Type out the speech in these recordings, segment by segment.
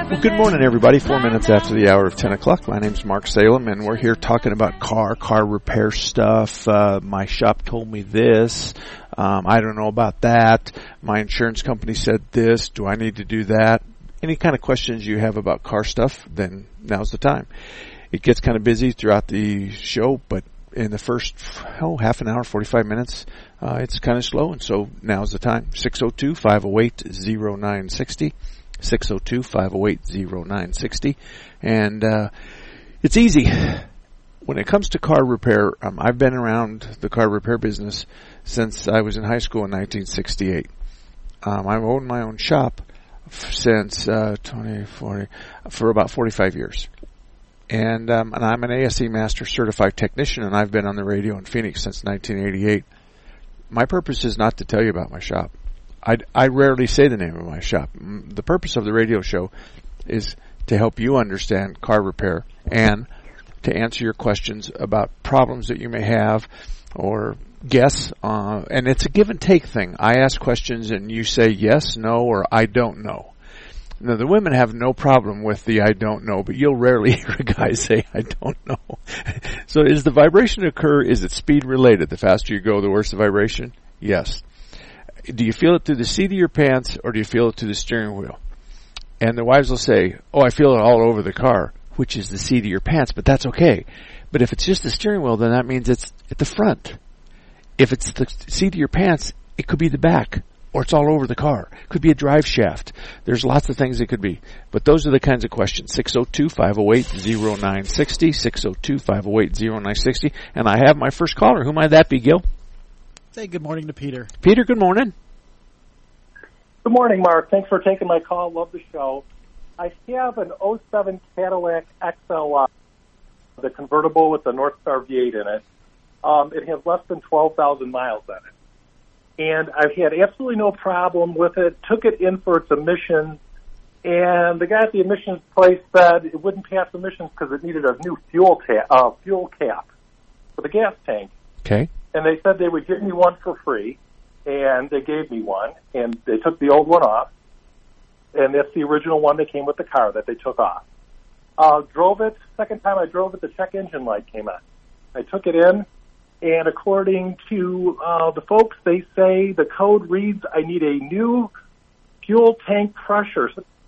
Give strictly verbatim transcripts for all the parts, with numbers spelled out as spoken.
Well, good morning, everybody. Four minutes after the hour of ten o'clock. My name's Mark Salem, and we're here talking about car, car repair stuff. Uh, my shop told me this. Um, I don't know about that. My insurance company said this. Do I need to do that? Any kind of questions you have about car stuff, then now's the time. It gets kind of busy throughout the show, but in the first, oh, half an hour, forty-five minutes, uh, it's kind of slow, and so now's the time. six oh two, five oh eight, oh nine six oh. six oh two, five oh eight, oh nine six oh. And uh, it's easy. When it comes to car repair, um, I've been around the car repair business since I was in high school in nineteen sixty-eight. Um, I've owned my own shop f- since uh, twenty, forty, for about forty-five years. And, um, and I'm an A S E Master Certified Technician, and I've been on the radio in Phoenix since nineteen eighty-eight. My purpose is not to tell you about my shop. I, I rarely say the name of my shop. The purpose of the radio show is to help you understand car repair and to answer your questions about problems that you may have or guess. Uh, and it's a give and take thing. I ask questions and you say yes, no, or I don't know. Now, the women have no problem with the I don't know, but you'll rarely hear a guy say I don't know. So does the vibration occur? Is it speed related? The faster you go, the worse the vibration? Yes. Do you feel it through the seat of your pants or do you feel it through the steering wheel? And the wives will say, oh, I feel it all over the car, which is the seat of your pants, but that's okay. But if it's just the steering wheel, then that means it's at the front. If it's the seat of your pants, it could be the back, or it's all over the car. It could be a drive shaft. There's lots of things it could be. But those are the kinds of questions. six oh two, five oh eight, oh nine six oh, six oh two, five oh eight, oh nine six oh. And I have my first caller. Who might that be, Gil? Hey, good morning to Peter. Peter, good morning. Good morning, Mark. Thanks for taking my call. Love the show. I have an oh seven Cadillac X L R, the convertible with the North Star V eight in it. Um, it has less than twelve thousand miles on it. And I've had absolutely no problem with it. Took it in for its emissions, and the guy at the emissions place said it wouldn't pass emissions because it needed a new fuel, ta- uh, fuel cap for the gas tank. Okay. And they said they would give me one for free, and they gave me one, and they took the old one off, and that's the original one that came with the car that they took off. Uh, drove it, second time I drove it, the check engine light came on. I took it in, and according to uh, the folks, they say the code reads, I need a new fuel tank pressure.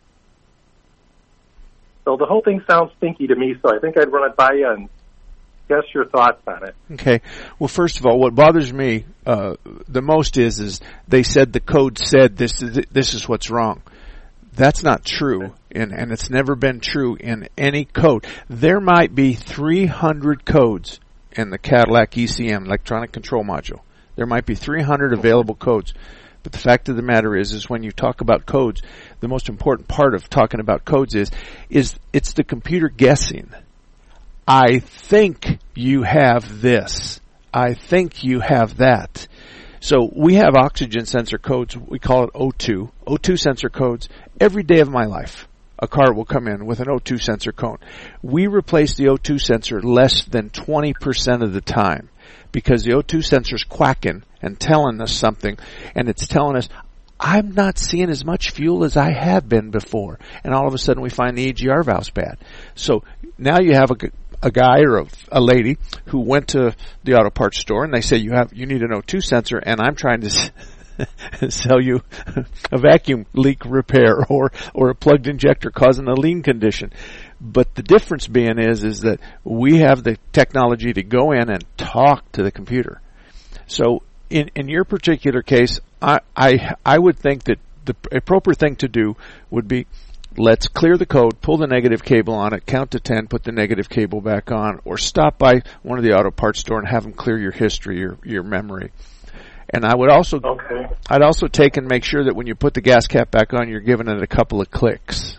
So the whole thing sounds stinky to me, so I think I'd run it by you and guess your thoughts on it. Okay. Well, first of all, what bothers me uh, the most is is they said the code said this is this is what's wrong. That's not true, and and it's never been true in any code. There might be three hundred codes in the Cadillac E C M, Electronic Control Module. There might be three hundred available codes. But the fact of the matter is, is when you talk about codes, the most important part of talking about codes is, is it's the computer guessing. I think you have this. I think you have that. So we have oxygen sensor codes. We call it O two. O two sensor codes. Every day of my life, a car will come in with an O two sensor code. We replace the O two sensor less than twenty percent of the time because the O two sensor's quacking and telling us something, and it's telling us, I'm not seeing as much fuel as I have been before. And all of a sudden we find the A G R valve's bad. So now you have a a guy or a, a lady who went to the auto parts store and they say you have you need an O two sensor, and I'm trying to s- sell you a vacuum leak repair or or a plugged injector causing a lean condition. But the difference being is is that we have the technology to go in and talk to the computer. So in in your particular case, I I, I would think that the appropriate thing to do would be, let's clear the code, pull the negative cable on it, count to ten, put the negative cable back on, or stop by one of the auto parts store and have them clear your history, your your memory. And I would also, okay. I'd also take and make sure that when you put the gas cap back on, you're giving it a couple of clicks.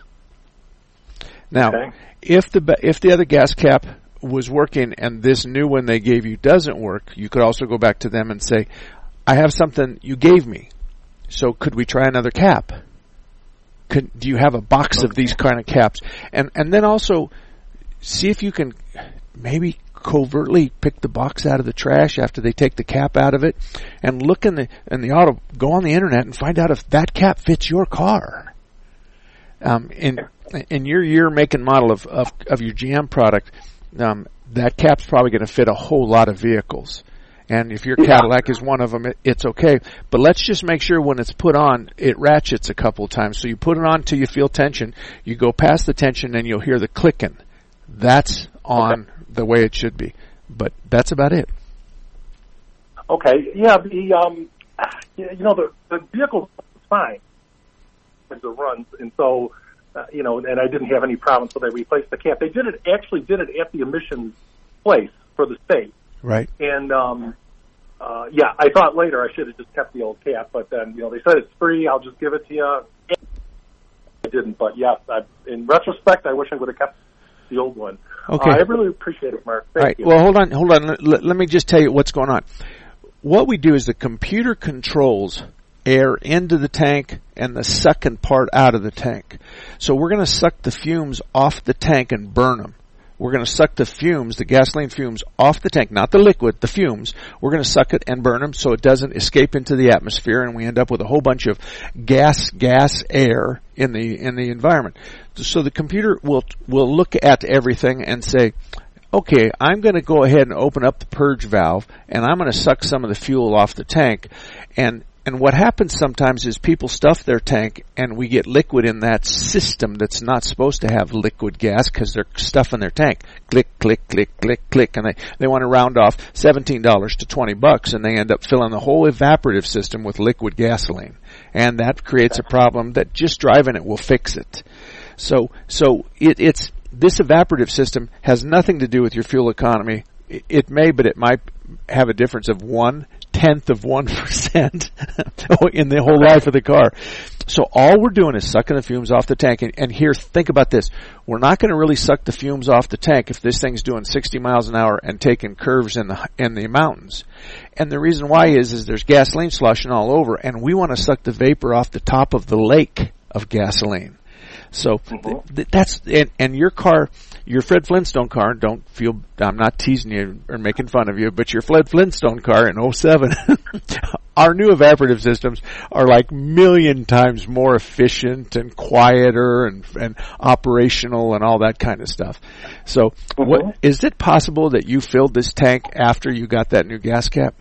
Now, okay. if the if the other gas cap was working and this new one they gave you doesn't work, you could also go back to them and say, I have something you gave me, so could we try another cap? Could, do you have a box okay. of these kind of caps? And and then also see if you can maybe covertly pick the box out of the trash after they take the cap out of it, and look in the in the auto, go on the internet and find out if that cap fits your car. Um, and in your year, make, and model of, of, of your G M product, um, that cap's probably going to fit a whole lot of vehicles. And if your Cadillac is one of them, it, it's okay. But let's just make sure when it's put on, it ratchets a couple of times. So you put it on till you feel tension. You go past the tension and you'll hear the clicking. That's on okay. the way it should be. But that's about it. Okay. Yeah, the, um, you know, the, the vehicle is fine as it runs. And so, uh, you know, and I didn't have any problems, so they replaced the cap. They did it, actually did it at the emissions place for the state. Right. And, um, uh, yeah, I thought later I should have just kept the old cap, but then, you know, they said it's free, I'll just give it to you. I didn't, but yeah, I, in retrospect, I wish I would have kept the old one. Okay. Uh, I really appreciate it, Mark. Thank All right. you. Well, hold on, hold on. Let, let me just tell you what's going on. What we do is the computer controls air into the tank and the sucking part out of the tank. So we're going to suck the fumes off the tank and burn them. We're going to suck the fumes, the gasoline fumes, off the tank, not the liquid, the fumes. We're going to suck it and burn them so it doesn't escape into the atmosphere, and we end up with a whole bunch of gas, gas air in the in the environment. So the computer will will look at everything and say, okay, I'm going to go ahead and open up the purge valve, and I'm going to suck some of the fuel off the tank, and And what happens sometimes is people stuff their tank and we get liquid in that system that's not supposed to have liquid gas because they're stuffing their tank. Click, click, click, click, click. And they, they want to round off seventeen dollars to twenty bucks and they end up filling the whole evaporative system with liquid gasoline. And that creates a problem that just driving it will fix it. So, so it, it's, this evaporative system has nothing to do with your fuel economy. It, it may, but it might have a difference of one tenth of one percent in the whole life of the car. So all we're doing is sucking the fumes off the tank. And, and here, think about this. We're not going to really suck the fumes off the tank if this thing's doing sixty miles an hour and taking curves in the in the mountains. And the reason why is, is there's gasoline sloshing all over, and we want to suck the vapor off the top of the lake of gasoline. So mm-hmm. th- that's, and, and your car, your Fred Flintstone car, don't feel, I'm not teasing you or making fun of you, but your Fred Flintstone car in oh seven, our new evaporative systems are like million times more efficient and quieter and, and operational and all that kind of stuff. So mm-hmm. what, is it possible that you filled this tank after you got that new gas cap?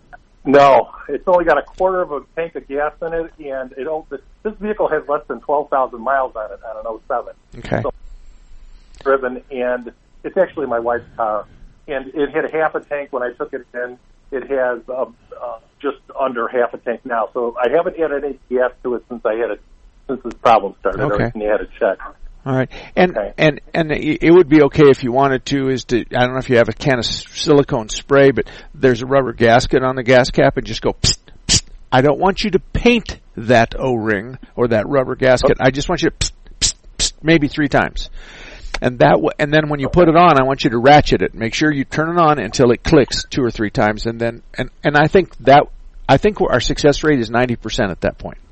No, it's only got a quarter of a tank of gas in it, and it this vehicle has less than twelve thousand miles on it on an oh seven. Okay. So, driven, and it's actually my wife's car, and it had a half a tank when I took it in. It has uh, uh, just under half a tank now, so I haven't added any gas to it since I had it since this problem started. Okay. Everything had to check. All right, and okay. and and it would be okay if you wanted to. Is to I don't know if you have a can of silicone spray, but there's a rubber gasket on the gas cap, and just go. Psst, psst. I don't want you to paint that O-ring or that rubber gasket. Okay. I just want you to psst, psst, psst, maybe three times, and that w- and then when you put it on, I want you to ratchet it. Make sure you turn it on until it clicks two or three times, and then and and I think that I think our success rate is ninety percent at that point.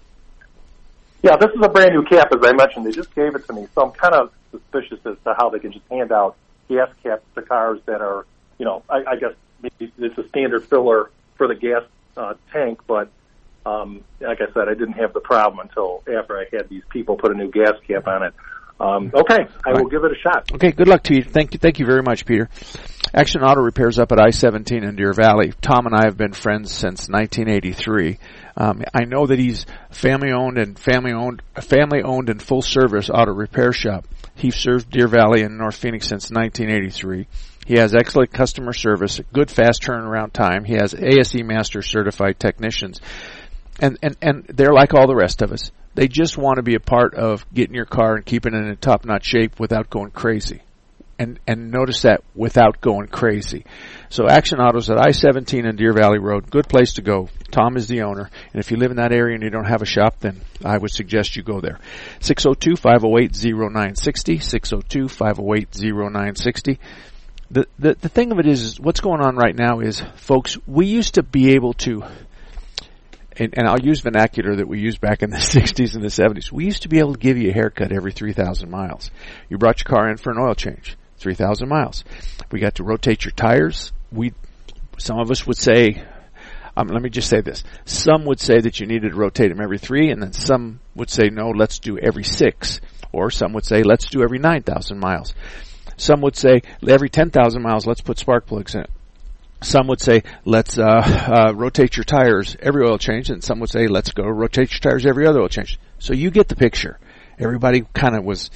Yeah, this is a brand new cap, as I mentioned. They just gave it to me, so I'm kind of suspicious as to how they can just hand out gas caps to cars that are, you know, I, I guess maybe it's a standard filler for the gas uh, tank, but um, like I said, I didn't have the problem until after I had these people put a new gas cap on it. Um, okay, I will give it a shot. Okay, good luck to you. Thank you, thank you very much, Peter. Action Auto Repairs up at I seventeen in Deer Valley. Tom and I have been friends since nineteen eighty-three. Um, I know that he's family owned and family owned, family owned and full service auto repair shop. He served Deer Valley and North Phoenix since nineteen eighty-three. He has excellent customer service, good fast turnaround time. He has A S E Master certified technicians, and and and they're like all the rest of us. They just want to be a part of getting your car and keeping it in top-notch shape without going crazy. And and notice that, without going crazy. So Action Autos at I seventeen and Deer Valley Road, good place to go. Tom is the owner. And if you live in that area and you don't have a shop, then I would suggest you go there. six oh two, five oh eight, oh nine six oh, six oh two, five oh eight, oh nine six oh. The, the, the thing of it is, is, what's going on right now is, folks, we used to be able to, and, and I'll use vernacular that we used back in the sixties and the seventies. We used to be able to give you a haircut every three thousand miles. You brought your car in for an oil change. three thousand miles. We got to rotate your tires. We, some of us would say, um, let me just say this. Some would say that you needed to rotate them every three, and then some would say, no, let's do every six. Or some would say, let's do every nine thousand miles. Some would say, every ten thousand miles, let's put spark plugs in it. Some would say, let's uh, uh, rotate your tires every oil change, and some would say, let's go rotate your tires every other oil change. So you get the picture. Everybody kind of was,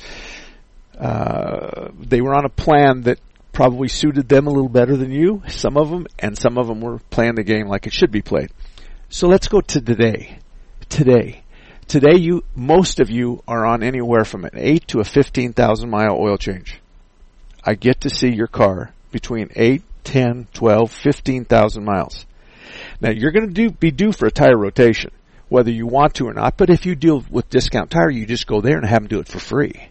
uh, they were on a plan that probably suited them a little better than you, some of them, and some of them were playing the game like it should be played. So let's go to today. Today. Today, you, most of you are on anywhere from an eight to a fifteen thousand mile oil change. I get to see your car between eight, ten, twelve, fifteen thousand miles. Now, you're going to do, be due for a tire rotation, whether you want to or not, but if you deal with Discount Tire, you just go there and have them do it for free.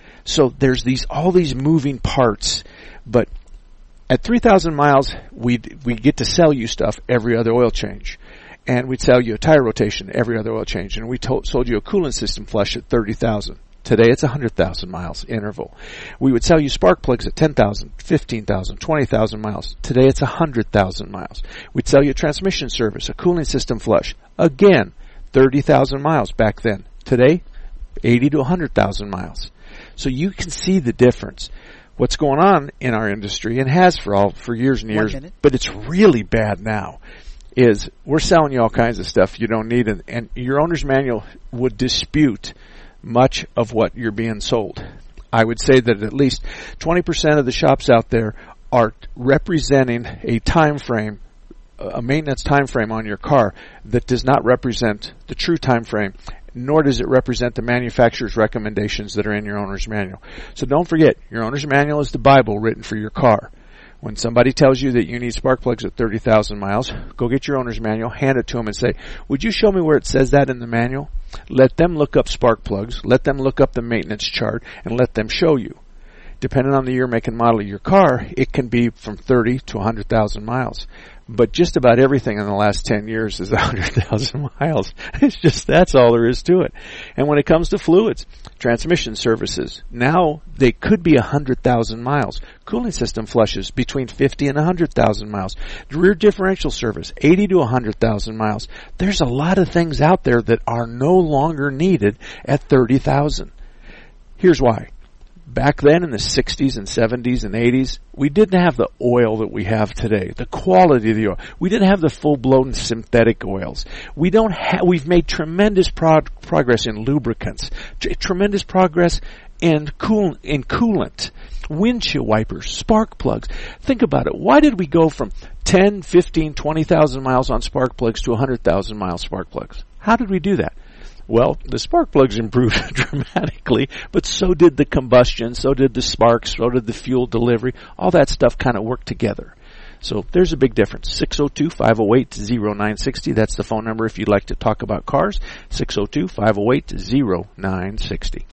So there's these, all these moving parts, but at three thousand miles, we we get to sell you stuff every other oil change. And we'd sell you a tire rotation every other oil change. And we told, sold you a coolant system flush at thirty thousand. Today it's one hundred thousand miles interval. We would sell you spark plugs at ten thousand, fifteen thousand, twenty thousand miles. Today it's one hundred thousand miles. We'd sell you a transmission service, a cooling system flush. Again, thirty thousand miles back then. Today, eighty to one hundred thousand miles. So you can see the difference. What's going on in our industry, and has for all for years and years, but it's really bad now, is we're selling you all kinds of stuff you don't need, and, and your owner's manual would dispute much of what you're being sold. I would say that at least twenty percent of the shops out there are representing a time frame, a maintenance time frame on your car that does not represent the true time frame, nor does it represent the manufacturer's recommendations that are in your owner's manual. So don't forget, your owner's manual is the Bible written for your car. When somebody tells you that you need spark plugs at thirty thousand miles, go get your owner's manual, hand it to them and say, would you show me where it says that in the manual? Let them look up spark plugs, let them look up the maintenance chart, and let them show you. Depending on the year, make, and model of your car, it can be from thirty to one hundred thousand miles. But just about everything in the last ten years is one hundred thousand miles. It's just, that's all there is to it. And when it comes to fluids, transmission services, now they could be one hundred thousand miles. Cooling system flushes between fifty and one hundred thousand miles. Rear differential service, eighty to one hundred thousand miles. There's a lot of things out there that are no longer needed at thirty thousand. Here's why. Back then in the sixties and seventies and eighties, we didn't have the oil that we have today, the quality of the oil. We didn't have the full-blown synthetic oils. We don't have, we've made tremendous prog- progress in lubricants, t- tremendous progress in cool, in coolant, windshield wipers, spark plugs. Think about it. Why did we go from ten, fifteen, twenty thousand miles on spark plugs to one hundred thousand mile spark plugs? How did we do that? Well, the spark plugs improved dramatically, but so did the combustion, so did the sparks, so did the fuel delivery. All that stuff kind of worked together. So there's a big difference. six oh two, five oh eight, oh nine six oh. That's the phone number if you'd like to talk about cars. six oh two, five oh eight, oh nine six oh.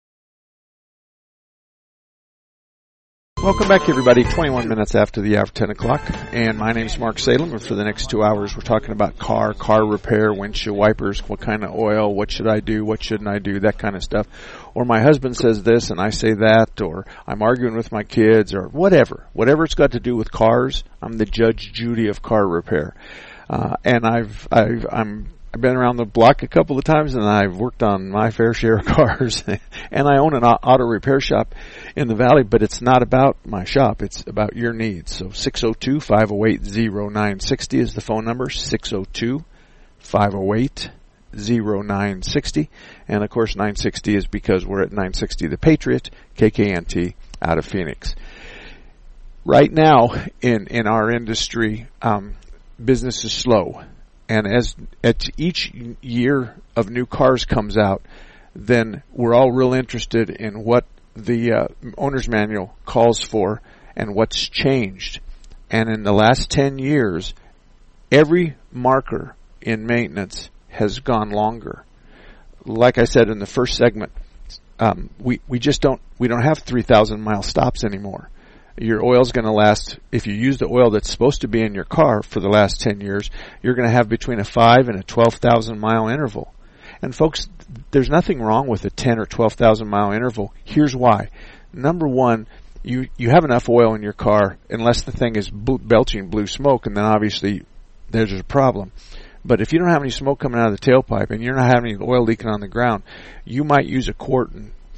Welcome back, everybody. twenty-one minutes after the hour of ten o'clock. And my name's Mark Salem. And for the next two hours, we're talking about car, car repair, windshield wipers, what kind of oil, what should I do, what shouldn't I do, that kind of stuff. Or my husband says this and I say that, or I'm arguing with my kids, or whatever. Whatever it's got to do with cars, I'm the Judge Judy of car repair. Uh, and I've, I've, I'm, I've been around the block a couple of times, and I've worked on my fair share of cars. And I own an auto repair shop in the Valley, but it's not about my shop. It's about your needs. So six oh two, five oh eight, oh nine six oh is the phone number, six oh two, five oh eight, oh nine six oh. And, of course, nine sixty is because we're at nine sixty The Patriot, K K N T, out of Phoenix. Right now in, in our industry, um, business is slow. And as at each year of new cars comes out, then we're all real interested in what the uh, owner's manual calls for and what's changed. And in the last ten years, every marker in maintenance has gone longer. Like I said in the first segment, um, we, we just don't, we don't have three thousand mile stops anymore. Your oil's going to last, if you use the oil that's supposed to be in your car for the last ten years, you're going to have between a five and a twelve thousand mile interval. And folks, there's nothing wrong with a ten or twelve thousand mile interval. Here's why. Number one, you, you have enough oil in your car unless the thing is bl- belching blue smoke, and then obviously there's a problem. But if you don't have any smoke coming out of the tailpipe and you're not having any oil leaking on the ground, you might use a quart and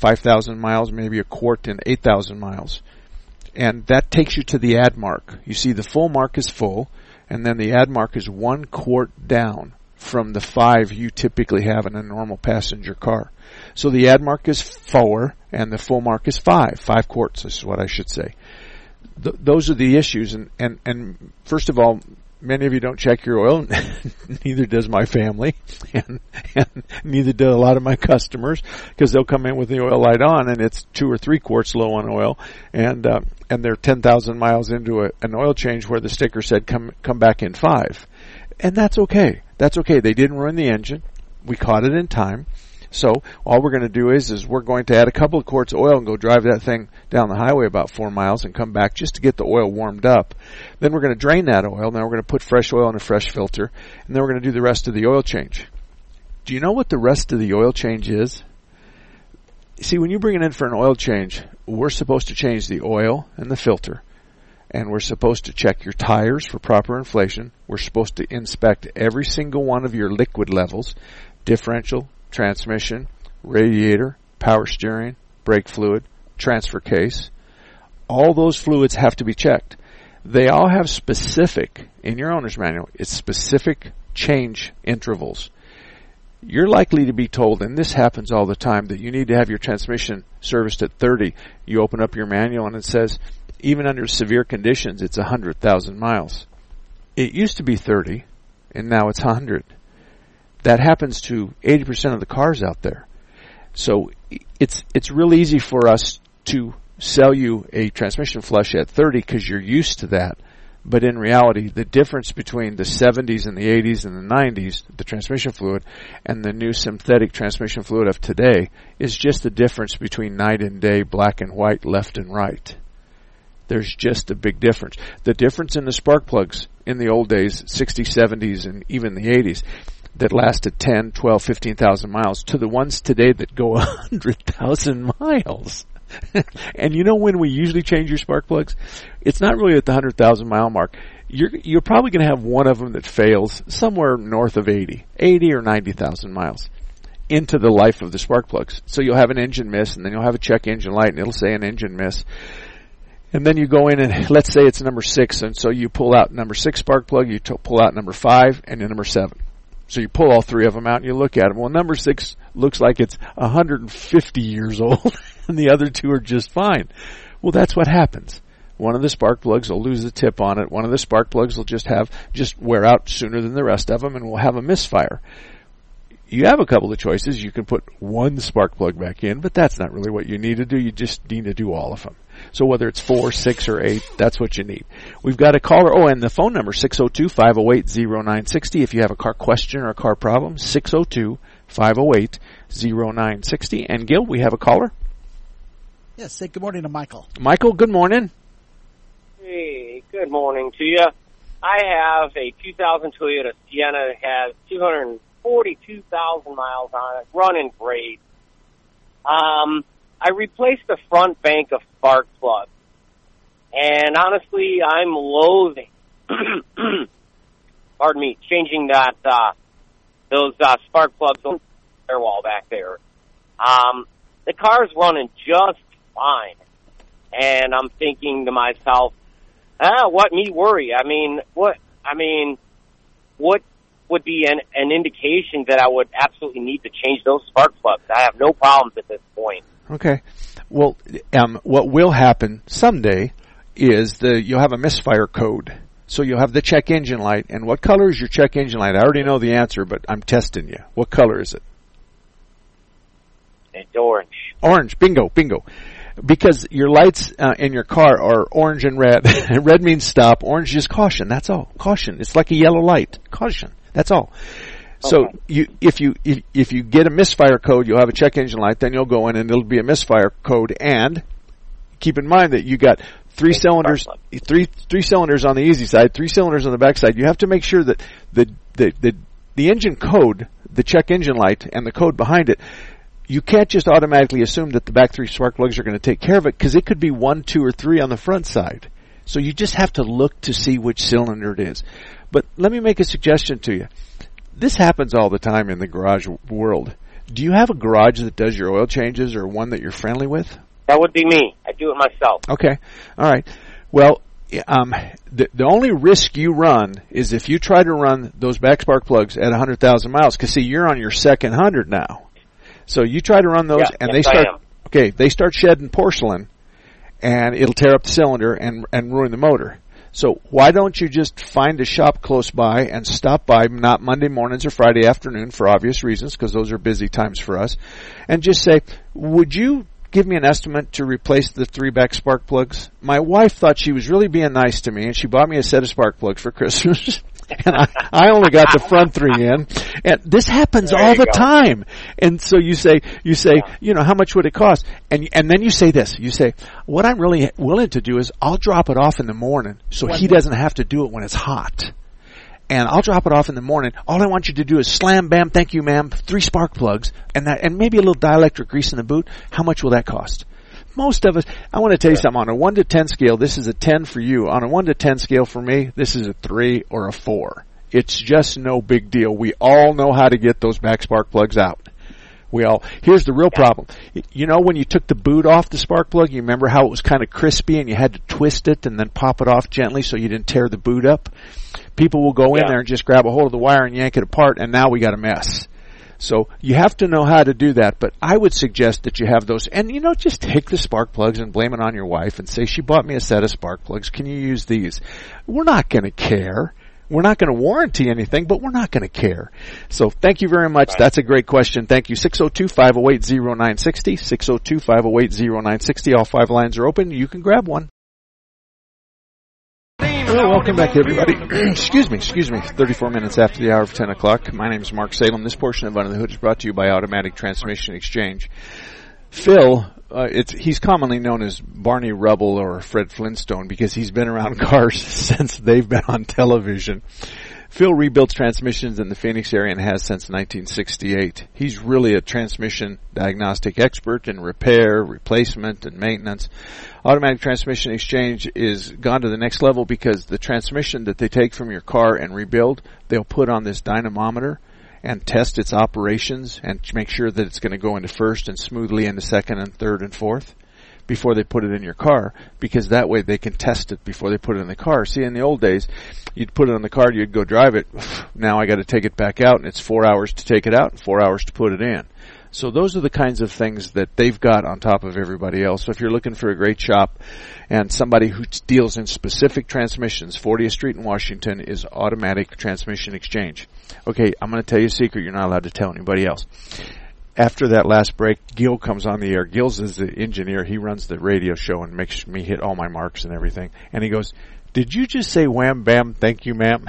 five thousand miles, maybe a quart in eight thousand miles. And that takes you to the add mark. You see the full mark is full, and then the add mark is one quart down from the five you typically have in a normal passenger car. So the add mark is four, and the full mark is five. Five quarts is what I should say. Th- those are the issues. And, and, and first of all, many of you don't check your oil. Neither does my family, and, and neither do a lot of my customers, because they'll come in with the oil light on, and it's two or three quarts low on oil, and uh, and they're ten thousand miles into a, an oil change where the sticker said come come back in five, and that's okay. That's okay. They didn't ruin the engine. We caught it in time. So all we're going to do is is we're going to add a couple of quarts of oil and go drive that thing down the highway about four miles and come back just to get the oil warmed up. Then we're going to drain that oil. Then we're going to put fresh oil in a fresh filter, and then we're going to do the rest of the oil change. Do you know what the rest of the oil change is? See, when you bring it in for an oil change, we're supposed to change the oil and the filter, and we're supposed to check your tires for proper inflation. We're supposed to inspect every single one of your liquid levels, differential, transmission, radiator, power steering, brake fluid, transfer case. All those fluids have to be checked. They all have specific, in your owner's manual, it's specific change intervals. You're likely to be told, and this happens all the time, that you need to have your transmission serviced at thirty. You open up your manual and it says, even under severe conditions, it's one hundred thousand miles. It used to be thirty, and now it's one hundred. That happens to eighty percent of the cars out there. So it's it's real easy for us to sell you a transmission flush at thirty because you're used to that. But in reality, the difference between the seventies and the eighties and the nineties, the transmission fluid, and the new synthetic transmission fluid of today is just the difference between night and day, black and white, left and right. There's just a big difference. The difference in the spark plugs in the old days, sixties, seventies, and even the eighties, that lasted ten, twelve, fifteen thousand miles to the ones today that go one hundred thousand miles. And you know when we usually change your spark plugs? It's not really at the one hundred thousand mile mark. You're, you're probably going to have one of them that fails somewhere north of eighty, eighty or ninety thousand miles into the life of the spark plugs. So you'll have an engine miss, and then you'll have a check engine light, and it'll say an engine miss. And then you go in and let's say it's number six, and so you pull out number six spark plug, you t- pull out number five, and then number seven. So you pull all three of them out and you look at them. Well, number six looks like it's one hundred fifty years old and the other two are just fine. Well, that's what happens. One of the spark plugs will lose the tip on it. One of the spark plugs will just have, just wear out sooner than the rest of them and will have a misfire. You have a couple of choices. You can put one spark plug back in, but that's not really what you need to do. You just need to do all of them. So whether it's four, six, or eight, that's what you need. We've got a caller. Oh, and the phone number, six oh two, five oh eight, oh nine six oh. If you have a car question or a car problem, six oh two, five oh eight, oh nine six oh. And Gil, we have a caller. Yes, say good morning to Michael. Michael, good morning. Hey, good morning to you. I have a two thousand Toyota Sienna that has two hundred forty-two thousand miles on it, running great. Um... I replaced the front bank of spark plugs, and honestly, I'm loathing, pardon me, changing that, uh, those, uh, spark plugs on the firewall back there. Um, the car's running just fine, and I'm thinking to myself, ah, what me worry? I mean, what, I mean, what would be an, an indication that I would absolutely need to change those spark plugs? I have no problems at this point. Okay. Well, um, what will happen someday is the you'll have a misfire code. So you'll have the check engine light. And what color is your check engine light? I already know the answer, but I'm testing you. What color is it? It's orange. Orange. Bingo. Bingo. Because your lights uh, in your car are orange and red. Red means stop. Orange is caution. That's all. Caution. It's like a yellow light. Caution. That's all. So okay. you, if you if, if you get a misfire code, you'll have a check engine light. Then you'll go in and it'll be a misfire code. And keep in mind that you got three cylinders, three three cylinders on the easy side, three cylinders on the back side. You have to make sure that the the the, the engine code, the check engine light, and the code behind it. You can't just automatically assume that the back three spark plugs are going to take care of it because it could be one, two, or three on the front side. So you just have to look to see which cylinder it is. But let me make a suggestion to you. This happens all the time in the garage world. Do you have a garage that does your oil changes or one that you're friendly with? That would be me. I do it myself. Okay. All right. Well, um, the, the only risk you run is if you try to run those back spark plugs at one hundred thousand miles, because, see, you're on your second hundred now. So you try to run those, yeah, and yes, they start, I am. okay, they start shedding porcelain, and it'll tear up the cylinder and, and ruin the motor. So why don't you just find a shop close by and stop by, not Monday mornings or Friday afternoon for obvious reasons, because those are busy times for us, and just say, would you give me an estimate to replace the three back spark plugs? My wife thought she was really being nice to me, and she bought me a set of spark plugs for Christmas. And I, I only got the front three in. And this happens There all you the go. time. And so you say, you say, Yeah. you know, how much would it cost? And and then you say this. You say, what I'm really willing to do is I'll drop it off in the morning so he doesn't have to do it when it's hot. And I'll drop it off in the morning. All I want you to do is slam, bam, thank you, ma'am, three spark plugs, and that, and maybe a little dielectric grease in the boot. How much will that cost? Most of us, I want to tell you something, on a one to ten scale, this is a ten for you. On a one to ten scale for me, this is a three or a four. It's just no big deal. We all know how to get those back spark plugs out. We all, here's the real problem. You know when you took the boot off the spark plug, you remember how it was kind of crispy and you had to twist it and then pop it off gently so you didn't tear the boot up? People will go in Yeah. there and just grab a hold of the wire and yank it apart, and now we got a mess. So you have to know how to do that, but I would suggest that you have those. And, you know, just take the spark plugs and blame it on your wife and say, she bought me a set of spark plugs. Can you use these? We're not going to care. We're not going to warranty anything, but we're not going to care. So thank you very much. Right. That's a great question. Thank you. six oh two, five oh eight, oh nine six oh. six oh two, five oh eight, oh nine six oh. All five lines are open. You can grab one. Hello, welcome back, everybody. excuse me, excuse me. thirty-four minutes after the hour of ten o'clock. My name is Mark Salem. This portion of Under the Hood is brought to you by Automatic Transmission Exchange. Phil, uh, it's he's commonly known as Barney Rubble or Fred Flintstone because he's been around cars since they've been on television. Phil rebuilds transmissions in the Phoenix area and has since nineteen sixty-eight. He's really a transmission diagnostic expert in repair, replacement, and maintenance. Automatic Transmission Exchange is gone to the next level because the transmission that they take from your car and rebuild, they'll put on this dynamometer and test its operations and make sure that it's going to go into first and smoothly into second and third and fourth before they put it in your car, because that way they can test it before they put it in the car. See, in the old days, you'd put it on the car, you'd go drive it. Now I got to take it back out, and it's four hours to take it out and four hours to put it in. So those are the kinds of things that they've got on top of everybody else. So if you're looking for a great shop and somebody who deals in specific transmissions, fortieth Street in Washington is Automatic Transmission Exchange. Okay, I'm going to tell you a secret you're not allowed to tell anybody else. After that last break, Gil comes on the air. Gil's is the engineer. He runs the radio show and makes me hit all my marks and everything. And he goes, did you just say wham, bam, thank you, ma'am?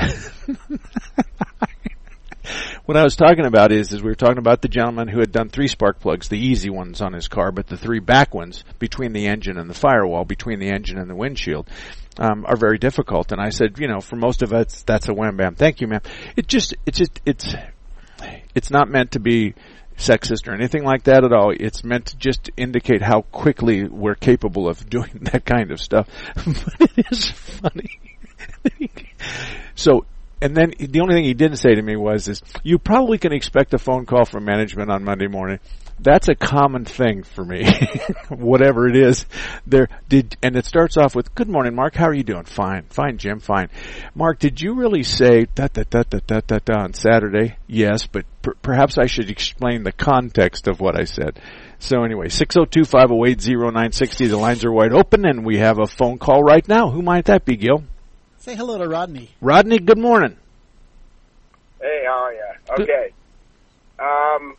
What I was talking about is, is we were talking about the gentleman who had done three spark plugs, the easy ones on his car, but the three back ones between the engine and the firewall, between the engine and the windshield, um, are very difficult. And I said, you know, for most of us, that's a wham, bam, thank you, ma'am. It just, it's just, it's, it's not meant to be sexist or anything like that at all. It's meant to just indicate how quickly we're capable of doing that kind of stuff. But it is funny. So, and then the only thing he didn't say to me was, is you probably can expect a phone call from management on Monday morning. That's a common thing for me. Whatever it is, there did, and it starts off with, "Good morning, Mark. How are you doing?" "Fine, fine, Jim, fine." "Mark, did you really say da da da da da da da on Saturday?" "Yes, but per- perhaps I should explain the context of what I said." So anyway, six oh two, five oh eight, oh nine six oh. The lines are wide open, and we have a phone call right now. Who might that be, Gil? Say hello to Rodney. Rodney, good morning. Hey, how are you? Okay. Um,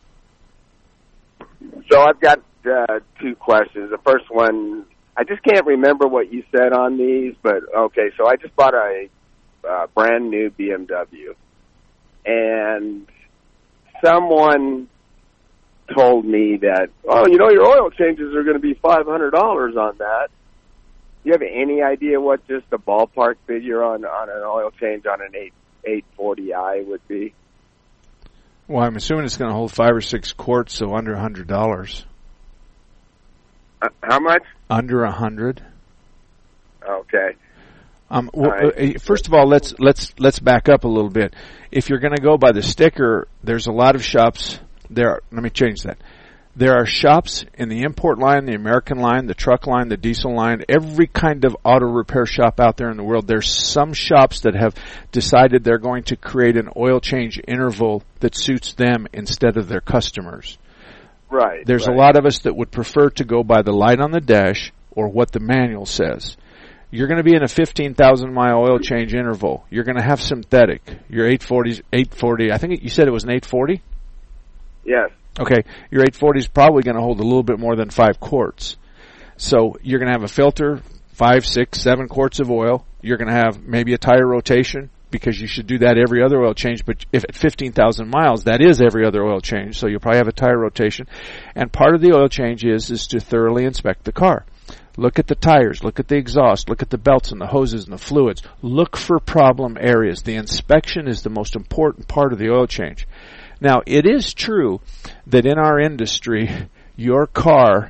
so I've got uh, two questions. The first one, I just can't remember what you said on these, but okay, so I just bought a uh, brand new B M W, and someone told me that, oh, you know, your oil changes are going to be five hundred dollars on that. Do you have any idea what just the ballpark figure on, on an oil change on an eight forty i would be? Well, I'm assuming it's going to hold five or six quarts, so under a hundred dollars. Uh, how much? Under a hundred. Okay. Um, well, right. uh, first of all, let's let's let's back up a little bit. If you're going to go by the sticker, there's a lot of shops There are, let me change that. There are shops in the import line, the American line, the truck line, the diesel line, every kind of auto repair shop out there in the world. There's some shops that have decided they're going to create an oil change interval that suits them instead of their customers. Right. There's right. a lot of us that would prefer to go by the light on the dash or what the manual says. You're going to be in a fifteen thousand mile oil change interval. You're going to have synthetic. Your eight forties, eight forty, I think you said it was an eight forty? Yes. Okay, your eight forty is probably going to hold a little bit more than five quarts. So you're going to have a filter, five, six, seven quarts of oil. You're going to have maybe a tire rotation because you should do that every other oil change. But if at fifteen thousand miles, that is every other oil change. So you'll probably have a tire rotation. And part of the oil change is, is to thoroughly inspect the car. Look at the tires, look at the exhaust, look at the belts and the hoses and the fluids. Look for problem areas. The inspection is the most important part of the oil change. Now, it is true that in our industry, your car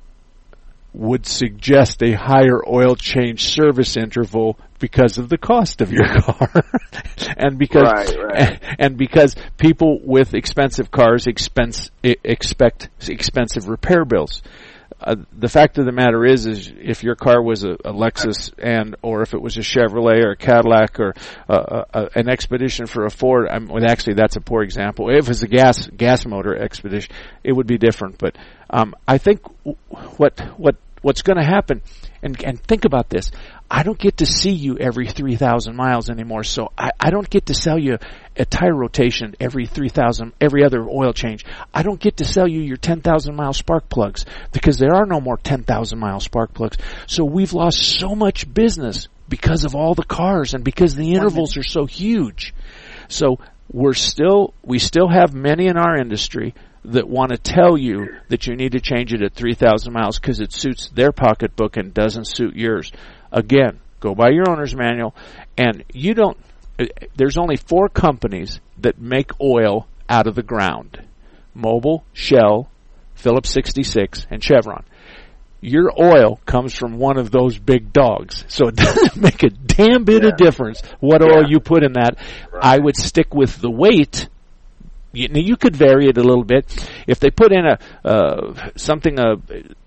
would suggest a higher oil change service interval because of the cost of your car. and because right, right. And, and because people with expensive cars expense, expect expensive repair bills. Uh, the fact of the matter is, is if your car was a, a Lexus and, or if it was a Chevrolet or a Cadillac or uh, a, an Expedition for a Ford, I'm, well, actually that's a poor example. If it was a gas gas motor Expedition, it would be different. But um, I think what what what's going to happen, and and think about this. I don't get to see you every three thousand miles anymore, so I, I don't get to sell you a tire rotation every three thousand, every other oil change. I don't get to sell you your ten thousand mile spark plugs because there are no more ten thousand mile spark plugs. So we've lost so much business because of all the cars and because the intervals are so huge. So we're still, we still have many in our industry that want to tell you that you need to change it at three thousand miles because it suits their pocketbook and doesn't suit yours. Again, go by your owner's manual, and you don't, there's only four companies that make oil out of the ground. Mobil, Shell, Phillips sixty-six, and Chevron. Your oil comes from one of those big dogs, so it doesn't make a damn bit yeah. of difference what yeah. oil you put in that. Right. I would stick with the weight. You, you could vary it a little bit. If they put in a, uh, something, uh,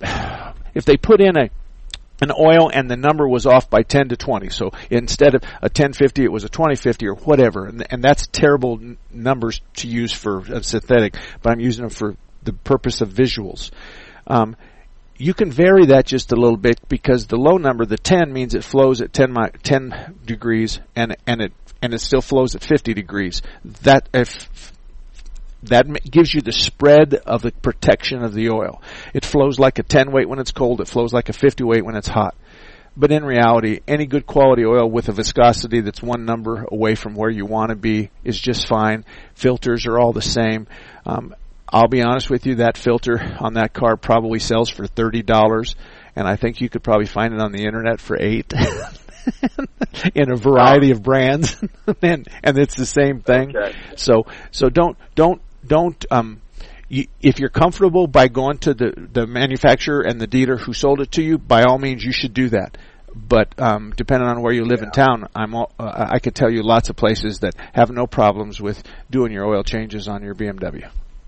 if they put in a, an oil and the number was off by ten to twenty. So instead of a ten fifty, it was a twenty fifty or whatever. And, and that's terrible n- numbers to use for a synthetic, but I'm using them for the purpose of visuals. Um, you can vary that just a little bit because the low number, the ten, means it flows at ten, mi- ten degrees and, and it, and it still flows at fifty degrees. That, if, That gives you the spread of the protection of the oil. It flows like a ten weight when it's cold. It flows like a fifty weight when it's hot. But in reality, any good quality oil with a viscosity that's one number away from where you want to be is just fine. Filters are all the same. Um, I'll be honest with you, that filter on that car probably sells for thirty dollars, and I think you could probably find it on the internet for eight dollars. In a variety of brands, and and it's the same thing. Okay. So so don't don't don't um you, if you're comfortable by going to the the manufacturer and the dealer who sold it to you, by all means you should do that. But um depending on where you live yeah. in town, I'm all, uh, I could tell you lots of places that have no problems with doing your oil changes on your B M W.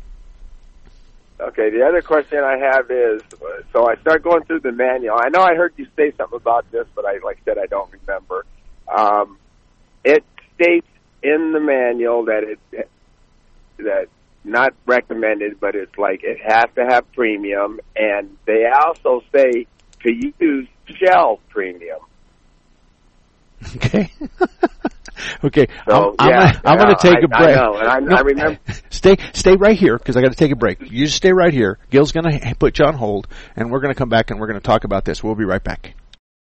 Okay, the other question I have is, so I start going through the manual. I know I heard you say something about this, but I, like I said, I don't remember. Um, it states in the manual that it, that not recommended, but it's like it has to have premium, and they also say to use Shell premium. Okay. Okay, so, I'm, yeah, I'm, I'm going to take I, a break. I know, and I, no, I remember. Stay, stay right here because I got to take a break. You just stay right here. Gil's going to put you on hold, and we're going to come back and we're going to talk about this. We'll be right back.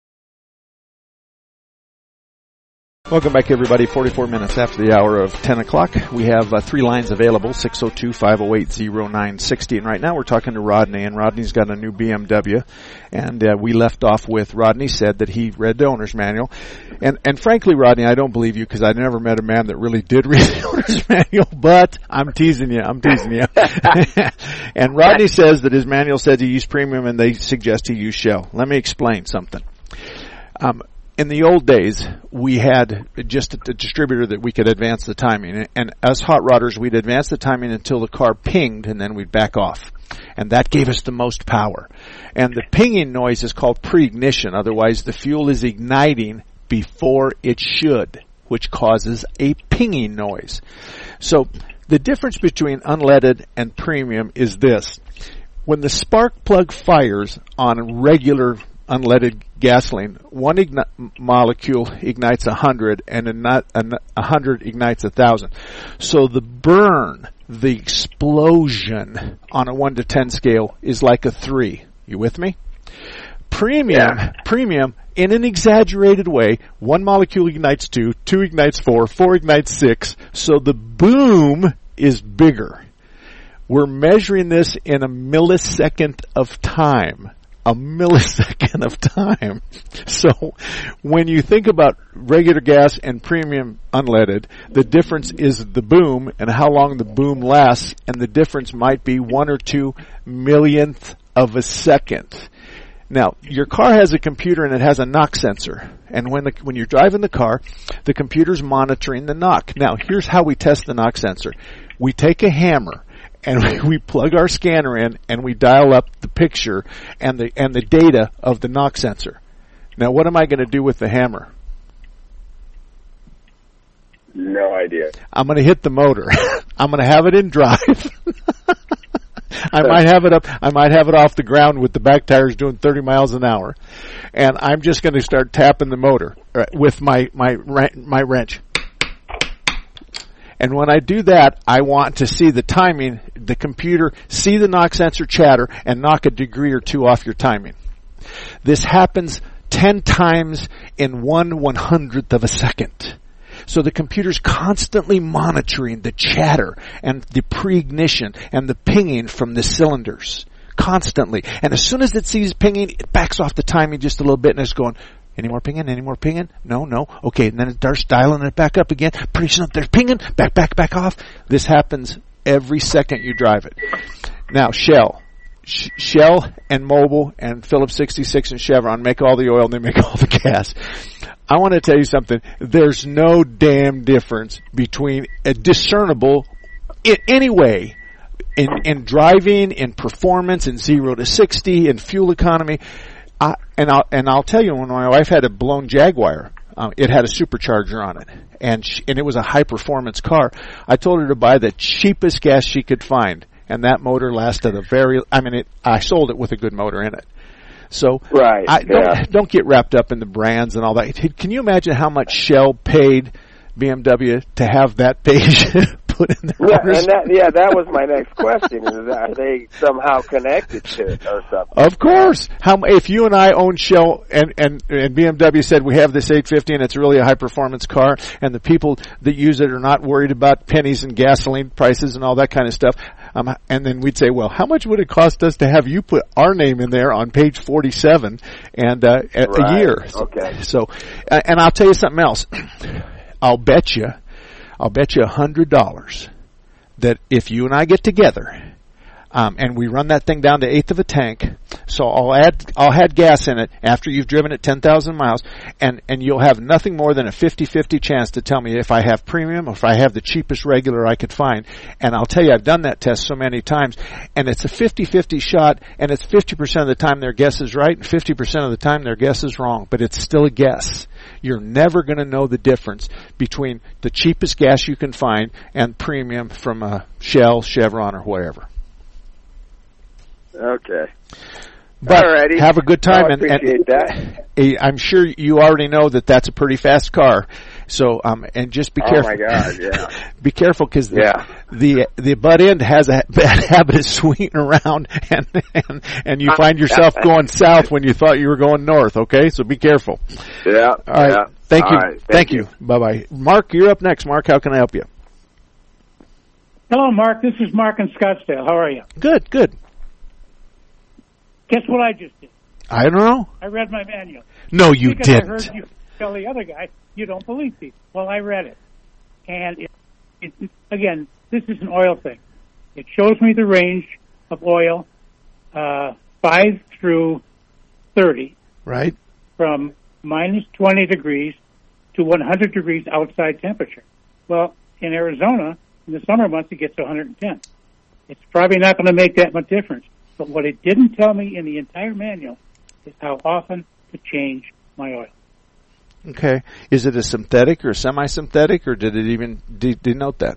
Welcome back, everybody. forty-four minutes after the hour of ten o'clock. We have uh, three lines available, six oh two, five oh eight, oh nine six oh. And right now we're talking to Rodney, and Rodney's got a new B M W. And uh, we left off with Rodney said that he read the owner's manual. And and frankly, Rodney, I don't believe you because I never met a man that really did read the owner's manual. But I'm teasing you. I'm teasing you. And Rodney says that his manual says he used premium and they suggest he use Shell. Let me explain something. Um in the old days, we had just a, a distributor that we could advance the timing. And, and as hot rodders, we'd advance the timing until the car pinged, and then we'd back off. And that gave us the most power. And the pinging noise is called pre-ignition. Otherwise, the fuel is igniting before it should, which causes a pinging noise. So the difference between unleaded and premium is this. When the spark plug fires on regular unleaded gasoline, one igni- molecule ignites a hundred, and a, not, a, a hundred ignites a thousand. So the burn, the explosion on a one to ten scale is like a three. You with me? Premium, yeah. premium, in an exaggerated way, one molecule ignites two, two ignites four, four ignites six. So the boom is bigger. We're measuring this in a millisecond of time. A millisecond of time. So when you think about regular gas and premium unleaded, the difference is the boom and how long the boom lasts, and the difference might be one or two millionth of a second. Now, your car has a computer and it has a knock sensor. And when the, when you're driving the car, the computer's monitoring the knock. Now, here's how we test the knock sensor. We take a hammer and we plug our scanner in and we dial up the picture and the and the data of the knock sensor. Now, what am I going to do with the hammer? No idea. I'm going to hit the motor. I'm going to have it in drive. I might have it up. I might have it off the ground with the back tires doing thirty miles an hour, and I'm just going to start tapping the motor with my my my wrench. And when I do that, I want to see the timing, the computer, see the knock sensor chatter, and knock a degree or two off your timing. This happens ten times in one one hundredth of a second. So the computer's constantly monitoring the chatter and the pre-ignition and the pinging from the cylinders. Constantly. And as soon as it sees pinging, it backs off the timing just a little bit and it's going, any more pinging? Any more pinging? No, no. Okay, and then it starts dialing it back up again. Pretty soon they're pinging. Back, back, back off. This happens every second you drive it. Now, Shell. Sh- Shell and Mobil and Phillips sixty-six and Chevron make all the oil and they make all the gas. I want to tell you something. There's no damn difference between a discernible in any way in, in driving, in performance, in zero to sixty, in fuel economy. I, and I'll and I'll tell you, when my wife had a blown Jaguar, um, it had a supercharger on it, and she, and it was a high performance car. I told her to buy the cheapest gas she could find, and that motor lasted a very. I mean, it. I sold it with a good motor in it. So right, I, don't yeah. don't get wrapped up in the brands and all that. Can you imagine how much Shell paid B M W to have that page put in their yeah, motors? And that, yeah, that was my next question. Is that, are they somehow connected to it or something? Of course. How if you and I own Shell and, and, and B M W said we have this eight fifty and it's really a high performance car and the people that use it are not worried about pennies and gasoline prices and all that kind of stuff. Um, and then we'd say, well, how much would it cost us to have you put our name in there on page forty-seven and uh, a, right. a year? Okay. So, uh, and I'll tell you something else. I'll bet you, I'll bet you a hundred dollars that if you and I get together, um, and we run that thing down to eighth of a tank, so I'll add, I'll add gas in it after you've driven it ten thousand miles, and, and you'll have nothing more than a fifty-fifty chance to tell me if I have premium or if I have the cheapest regular I could find. And I'll tell you, I've done that test so many times, and it's a fifty-fifty shot, and it's fifty percent of the time their guess is right, and fifty percent of the time their guess is wrong, but it's still a guess. You're never going to know the difference between the cheapest gas you can find and premium from a Shell, Chevron, or whatever. Okay. But Alrighty. have a good time. Oh, I and, appreciate and that. uh, I'm sure you already know that that's a pretty fast car. So, um, and just be oh careful. Oh my God! Yeah. Be careful because the, yeah. the the butt end has a bad habit of swinging around, and and and you find yourself going south when you thought you were going north. Okay, so be careful. Yeah. All right. Yeah. Thank All you. right. Thank, Thank you. you. Bye bye. Mark, you're up next. Mark, how can I help you? Hello, Mark. This is Mark in Scottsdale. How are you? Good. Good. Guess what I just did? I don't know. I read my manual. No, you because didn't. I heard you tell the other guy you don't believe people. Well, I read it. And, it, it, again, this is an oil thing. It shows me the range of oil, uh, five through thirty. Right. From minus twenty degrees to one hundred degrees outside temperature. Well, in Arizona, in the summer months, it gets to one hundred ten. It's probably not going to make that much difference. But what it didn't tell me in the entire manual is how often to change my oil. Okay. Is it a synthetic or semi-synthetic, or did it even de- denote that?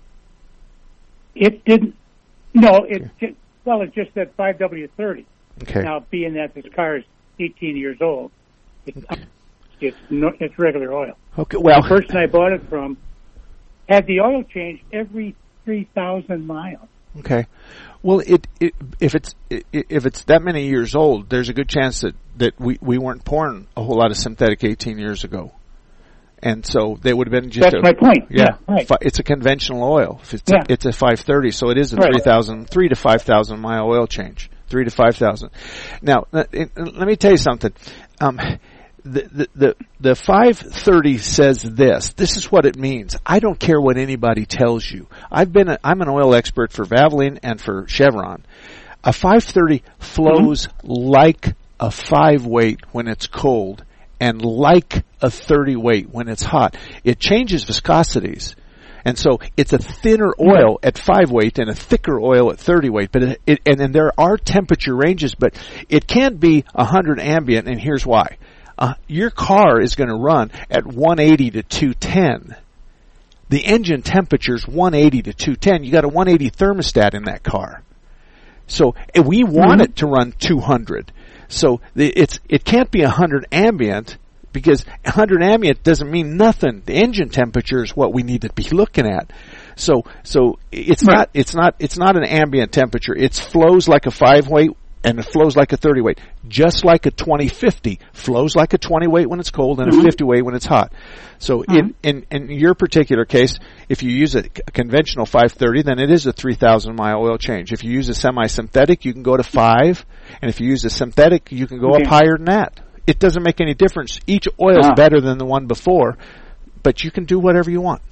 It didn't. No, it just, well, it just said five W thirty. Okay. Now, being that this car is eighteen years old, it's it's, no, it's regular oil. Okay. Well, the person I bought it from had the oil changed every three thousand miles. Okay. Well, it, it if it's it, if it's that many years old, there's a good chance that, that we, we weren't pouring a whole lot of synthetic eighteen years ago, and so they would have been just. That's a, my point. Yeah, yeah right. fi, it's a conventional oil. If it's yeah. a, it's a five thirty, so it is a right. three thousand, three to five thousand mile oil change, three to five thousand. Now, let, let me tell you something. Um, The, the, the, the five thirty says this. This is what it means. I don't care what anybody tells you. I've been, a, I'm an oil expert for Valvoline and for Chevron. A five thirty flows mm-hmm. like a five weight when it's cold and like a thirty weight when it's hot. It changes viscosities. And so it's a thinner oil at five weight and a thicker oil at thirty weight. But it, it, and then there are temperature ranges, but it can't be one hundred ambient, and here's why. Uh, your car is going to run at one eighty to two ten. The engine temperature is one eighty to two ten. You got a one eighty thermostat in that car. So we want mm-hmm. it to run two hundred. So the, it's it can't be one hundred ambient, because one hundred ambient doesn't mean nothing. The engine temperature is what we need to be looking at. So so it's right. not it's not it's not an ambient temperature. It flows like a five weight. And it flows like a thirty weight, just like a twenty fifty flows like a twenty weight when it's cold and mm-hmm. a fifty weight when it's hot. So mm-hmm. in, in, in your particular case, if you use a, a conventional five thirty, then it is a three thousand mile oil change. If you use a semi-synthetic, you can go to five. And if you use a synthetic, you can go okay. up higher than that. It doesn't make any difference. Each oil is ah. better than the one before, but you can do whatever you want.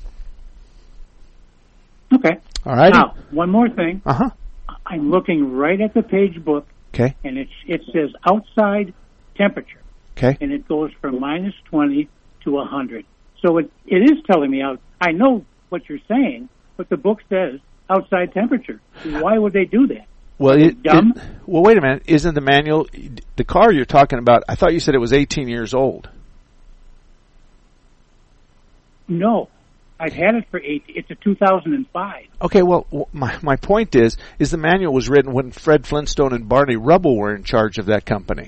Okay. All right. Now, one more thing. Uh-huh. I'm looking right at the page book. Okay. And it it says outside temperature. Okay. And it goes from minus twenty to one hundred. So it it is telling me out. I know what you're saying, but the book says outside temperature. Why would they do that? Well, it, dumb? It, well, wait a minute. Isn't the manual the car you're talking about? I thought you said it was eighteen years old. No. I've had it for eight. It's a two thousand five. Okay, well, my my point is, is the manual was written when Fred Flintstone and Barney Rubble were in charge of that company.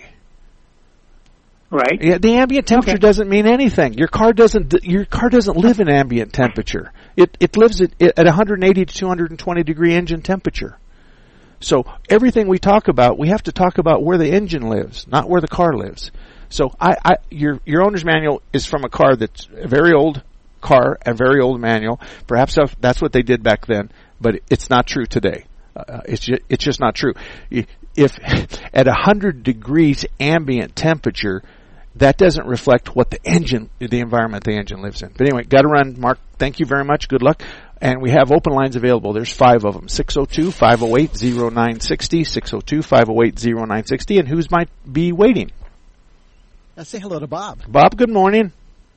Right. Yeah, the ambient temperature okay. doesn't mean anything. Your car doesn't. Your car doesn't live in ambient temperature. It it lives at at one eighty to two twenty degree engine temperature. So everything we talk about, we have to talk about where the engine lives, not where the car lives. So I, I your your owner's manual is from a car that's very old. Car, a very old manual. Perhaps that's what they did back then, but it's not true today. Uh, it's just, it's just not true. If at one hundred degrees ambient temperature, that doesn't reflect what the engine, the environment the engine lives in. But anyway, got to run. Mark, thank you very much. Good luck. And we have open lines available. There's five of them. six oh two, five oh eight, oh nine six oh, six oh two, five oh eight, oh nine six oh. And who's might be waiting? Let's say hello to Bob. Bob, good morning.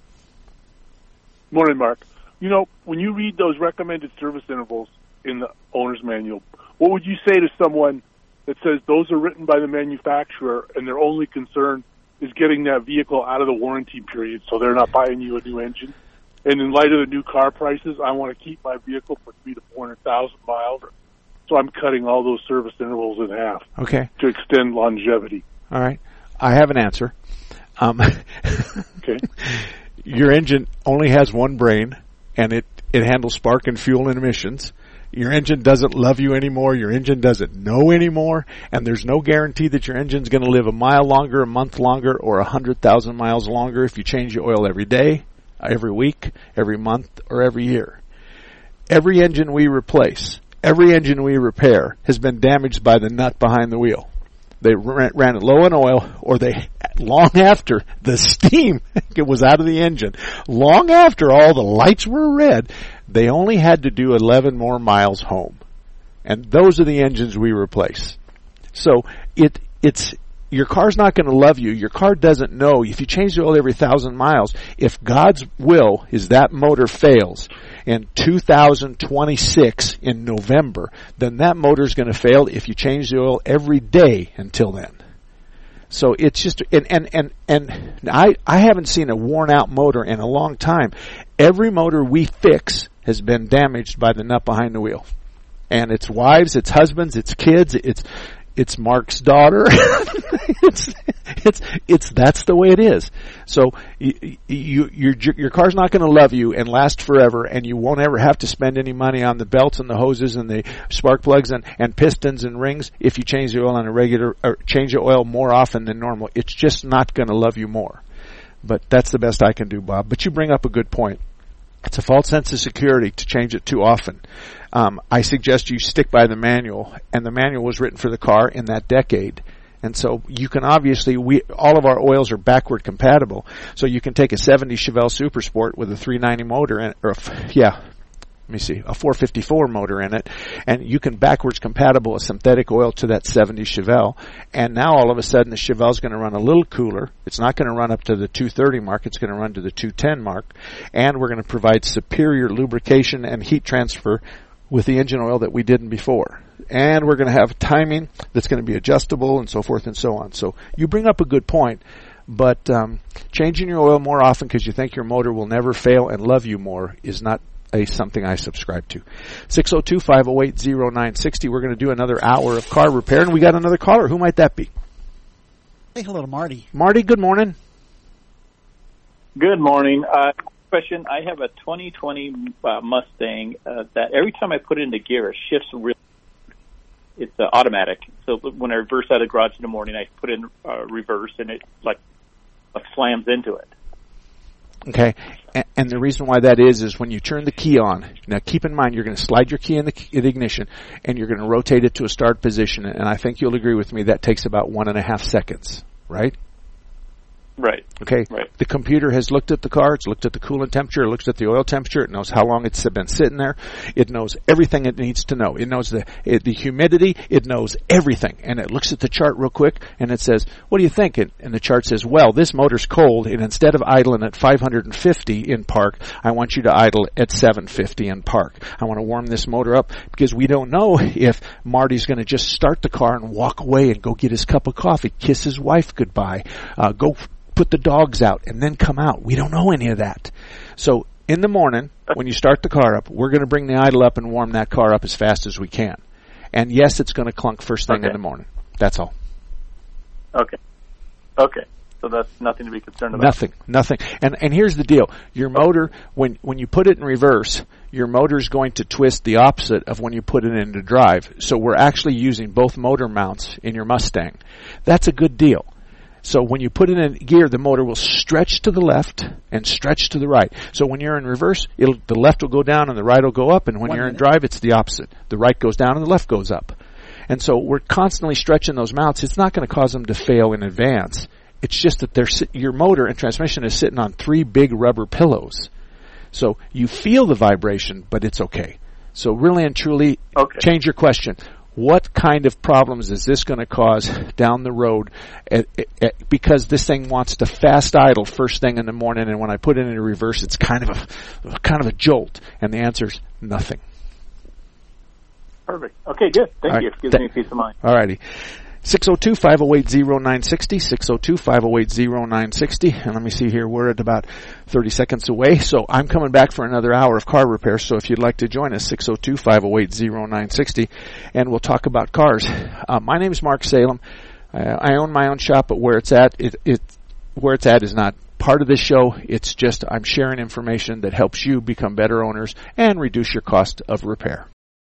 Morning, Mark. You know, when you read those recommended service intervals in the owner's manual, what would you say to someone that says those are written by the manufacturer and their only concern is getting that vehicle out of the warranty period so they're not buying you a new engine? And in light of the new car prices, I want to keep my vehicle for three to four hundred thousand miles, so I'm cutting all those service intervals in half. Okay. To extend longevity. All right. I have an answer. Um, okay. Your engine only has one brain, and it, it handles spark and fuel and emissions. Your engine doesn't love you anymore. Your engine doesn't know anymore, and there's no guarantee that your engine's going to live a mile longer, a month longer, or a hundred thousand miles longer if you change your oil every day, every week, every month, or every year. Every engine we replace, every engine we repair has been damaged by the nut behind the wheel. They ran, ran it low on oil, or they, long after the steam was out of the engine, long after all the lights were red, they only had to do eleven more miles home. And those are the engines we replace. So it, it's, your car's not going to love you. Your car doesn't know. If you change the oil every thousand miles, if God's will is that motor fails in two thousand twenty-six in November, then that motor is going to fail if you change the oil every day until then. So it's just, and, and, and, and I, I haven't seen a worn out motor in a long time. Every motor we fix has been damaged by the nut behind the wheel. And it's wives, it's husbands, it's kids, it's, it's Mark's daughter. it's, it's, it's, that's the way it is. So you, you, your, your car's not going to love you and last forever, and you won't ever have to spend any money on the belts and the hoses and the spark plugs and, and pistons and rings if you change the oil on a regular, or change the oil more often than normal. It's just not going to love you more. But that's the best I can do, Bob. But you bring up a good point. It's a false sense of security to change it too often. Um, I suggest you stick by the manual, and the manual was written for the car in that decade. And so you can obviously, we all of our oils are backward compatible. So you can take a seventy Chevelle Super Sport with a three ninety motor, in, or a, yeah, let me see, a four fifty-four motor in it, and you can backwards compatible a synthetic oil to that seventy Chevelle, and now all of a sudden the Chevelle's going to run a little cooler. It's not going to run up to the two thirty mark. It's going to run to the two ten mark, and we're going to provide superior lubrication and heat transfer with the engine oil that we didn't before. And we're going to have timing that's going to be adjustable and so forth and so on. So you bring up a good point, but um, changing your oil more often because you think your motor will never fail and love you more is not a something I subscribe to. six oh two, five oh eight, oh nine six oh. We're going to do another hour of car repair, and we got another caller. Who might that be? Say hello to Marty. Marty, good morning. Good morning. Uh, question, I have a twenty twenty uh, Mustang uh, that every time I put it into gear, it shifts really. It's uh, automatic. So when I reverse out of the garage in the morning, I put in uh, reverse, and it like, like slams into it. Okay, and, and the reason why that is is when you turn the key on. Now, keep in mind you're going to slide your key in the, key, in the ignition, and you're going to rotate it to a start position. And I think you'll agree with me that takes about one and a half seconds, right? Right. Okay. Right. The computer has looked at the car. It's looked at the coolant temperature. It looks at the oil temperature. It knows how long it's been sitting there. It knows everything it needs to know. It knows the it, the humidity. It knows everything. And it looks at the chart real quick, and it says, "What do you think?" And, and the chart says, "Well, this motor's cold, and instead of idling at five hundred fifty in park, I want you to idle at seven fifty in park. I want to warm this motor up," because we don't know if Marty's going to just start the car and walk away and go get his cup of coffee, kiss his wife goodbye, uh, go put the dogs out, and then come out. We don't know any of that. So in the morning, when you start the car up, we're going to bring the idle up and warm that car up as fast as we can. And yes, it's going to clunk first thing okay. in the morning. That's all. Okay. Okay. So that's nothing to be concerned about. Nothing. Nothing. And and here's the deal. Your motor, when when you put it in reverse, your motor is going to twist the opposite of when you put it into drive. So we're actually using both motor mounts in your Mustang. That's a good deal. So when you put it in gear, the motor will stretch to the left and stretch to the right. So when you're in reverse, it'll, the left will go down and the right will go up. And when One you're minute. in drive, it's the opposite. The right goes down and the left goes up. And so we're constantly stretching those mounts. It's not going to cause them to fail in advance. It's just that they're, your motor and transmission is sitting on three big rubber pillows. So you feel the vibration, but it's okay. So really and truly, okay. change your question. What kind of problems is this going to cause down the road? At, at, at, because this thing wants to fast idle first thing in the morning, and when I put it into reverse, it's kind of a kind of a jolt. And the answer is nothing. Perfect. Okay, good. Thank All you. right. It gives Th- me peace of mind. All righty. six oh two, five oh eight, oh nine six oh, six oh two, five oh eight, oh nine six oh. And let me see here, we're at about thirty seconds away. So I'm coming back for another hour of car repair. So if you'd like to join us, six oh two, five oh eight, oh nine six oh, and we'll talk about cars. Uh, my name is Mark Salem. Uh, I own my own shop, but where it's at, it, it, where it's at is not part of this show. It's just I'm sharing information that helps you become better owners and reduce your cost of repair.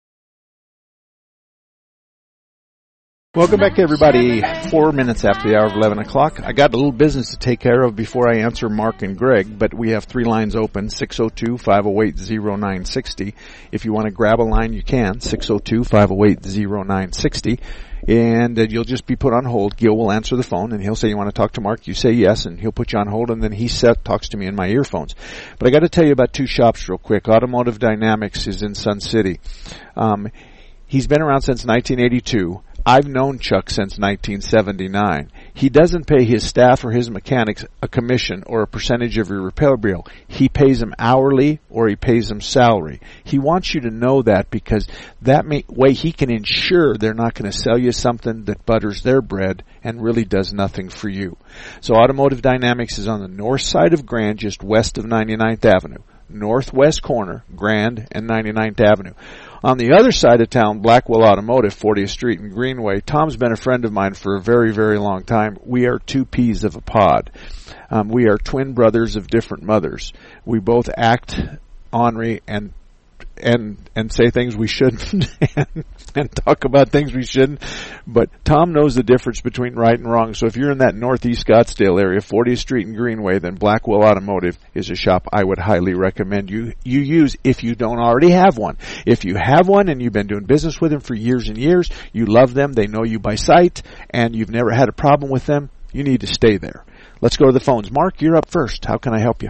Welcome back, everybody. Four minutes after the hour of eleven o'clock. I got a little business to take care of before I answer Mark and Greg, but we have three lines open, six oh two, five oh eight, oh nine six oh. If you want to grab a line, you can, six oh two, five oh eight, oh nine six oh. And uh, you'll just be put on hold. Gil will answer the phone, and he'll say, you want to talk to Mark? You say yes, and he'll put you on hold, and then he set, talks to me in my earphones. But I got to tell you about two shops real quick. Automotive Dynamics is in Sun City. Um, he's been around since nineteen eighty-two. I've known Chuck since nineteen seventy-nine. He doesn't pay his staff or his mechanics a commission or a percentage of your repair bill. He pays them hourly or he pays them salary. He wants you to know that because that may, way he can ensure they're not going to sell you something that butters their bread and really does nothing for you. So Automotive Dynamics is on the north side of Grand, just west of ninety-ninth Avenue. Northwest corner, Grand and ninety-ninth Avenue. On the other side of town, Blackwell Automotive, fortieth Street and Greenway. Tom's been a friend of mine for a very, very long time. We are two peas of a pod. Um, we are twin brothers of different mothers. We both act ornery and and and say things we shouldn't and, and talk about things we shouldn't. But Tom knows the difference between right and wrong. So if you're in that northeast Scottsdale area, fortieth Street and Greenway, then Blackwell Automotive is a shop I would highly recommend you you use if you don't already have one. If you have one and you've been doing business with them for years and years, you love them, they know you by sight, and you've never had a problem with them, you need to stay there. Let's go to the phones. Mark, you're up first. How can I help you?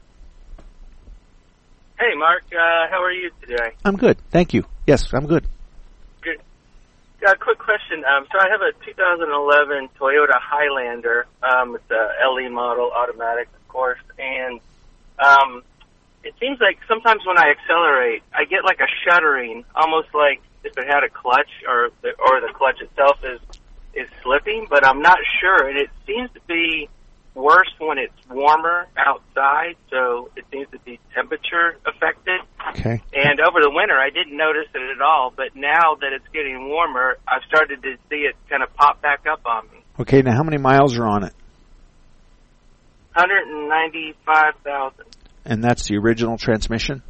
Hey, Mark. Uh, how are you today? I'm good. Thank you. Yes, I'm good. Good. Got a quick question. Um, so I have a two thousand eleven Toyota Highlander. Um, it's a L E model, automatic, of course. And um, it seems like sometimes when I accelerate, I get like a shuddering, almost like if it had a clutch or the, or the clutch itself is is slipping. But I'm not sure. And it seems to be worse when it's warmer outside, so it seems to be temperature affected. Okay. And over the winter, I didn't notice it at all, but now that it's getting warmer, I've started to see it kind of pop back up on me. Okay, now how many miles are on it? one hundred ninety-five thousand. And that's the original transmission?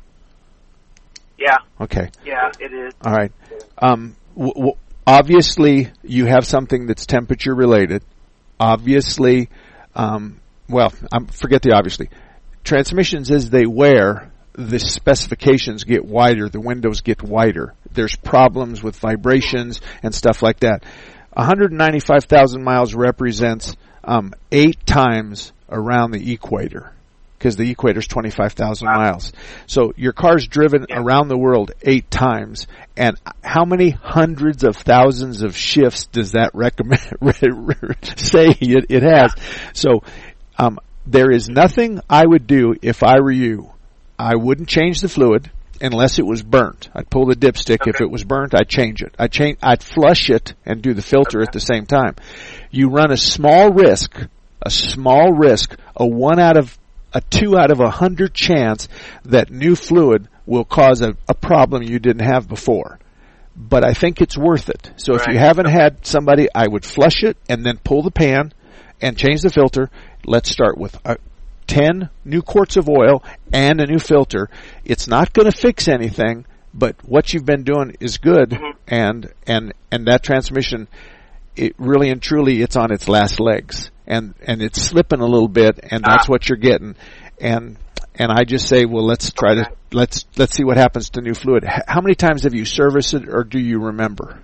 Yeah. Okay. Yeah, it is. All right. Um, w- w- obviously, you have something that's temperature related. Obviously, Um, well, um, forget the obviously. Transmissions, as they wear, the specifications get wider, the windows get wider. There's problems with vibrations and stuff like that. one hundred ninety-five thousand miles represents um, eight times around the equator, because the equator is twenty-five thousand miles. So your car's driven yeah. around the world eight times. And how many hundreds of thousands of shifts does that recommend say it, it has? So um, there is nothing I would do if I were you. I wouldn't change the fluid unless it was burnt. I'd pull the dipstick. Okay. If it was burnt, I'd change it. I'd change. I'd flush it and do the filter okay. at the same time. You run a small risk, a small risk, a one out of a two out of a hundred chance that new fluid will cause a, a problem you didn't have before. But I think it's worth it. So right. if you haven't had somebody, I would flush it and then pull the pan and change the filter. Let's start with uh, ten new quarts of oil and a new filter. It's not going to fix anything, but what you've been doing is good, mm-hmm. and and and that transmission, it really and truly, it's on its last legs. And and it's slipping a little bit, and that's ah. what you're getting. And and I just say, well, let's try okay. to let's let's see what happens to new fluid. H- how many times have you serviced it, or do you remember?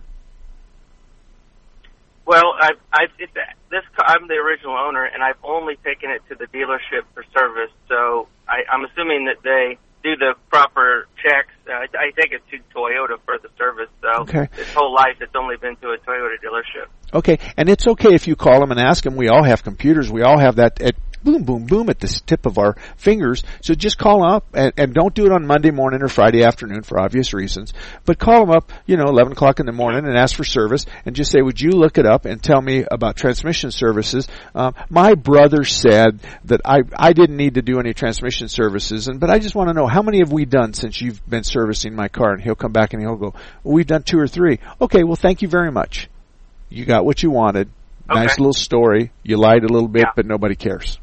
Well, I I it's, this I'm the original owner, and I've only taken it to the dealership for service. So I, I'm assuming that they do the proper checks. Uh, I, I take it to Toyota for the service. So okay. this whole life, it's only been to a Toyota dealership. Okay, and it's okay if you call them and ask them. We all have computers. We all have that at boom, boom, boom at the tip of our fingers. So just call up, and, and don't do it on Monday morning or Friday afternoon for obvious reasons. But call them up, you know, eleven o'clock in the morning and ask for service, and just say, would you look it up and tell me about transmission services? Um, my brother said that I I didn't need to do any transmission services, and but I just want to know, how many have we done since you've been servicing my car? And he'll come back and he'll go, well, we've done two or three. Okay, well, thank you very much. You got what you wanted. Okay. Nice little story. You lied a little bit, yeah. but nobody cares.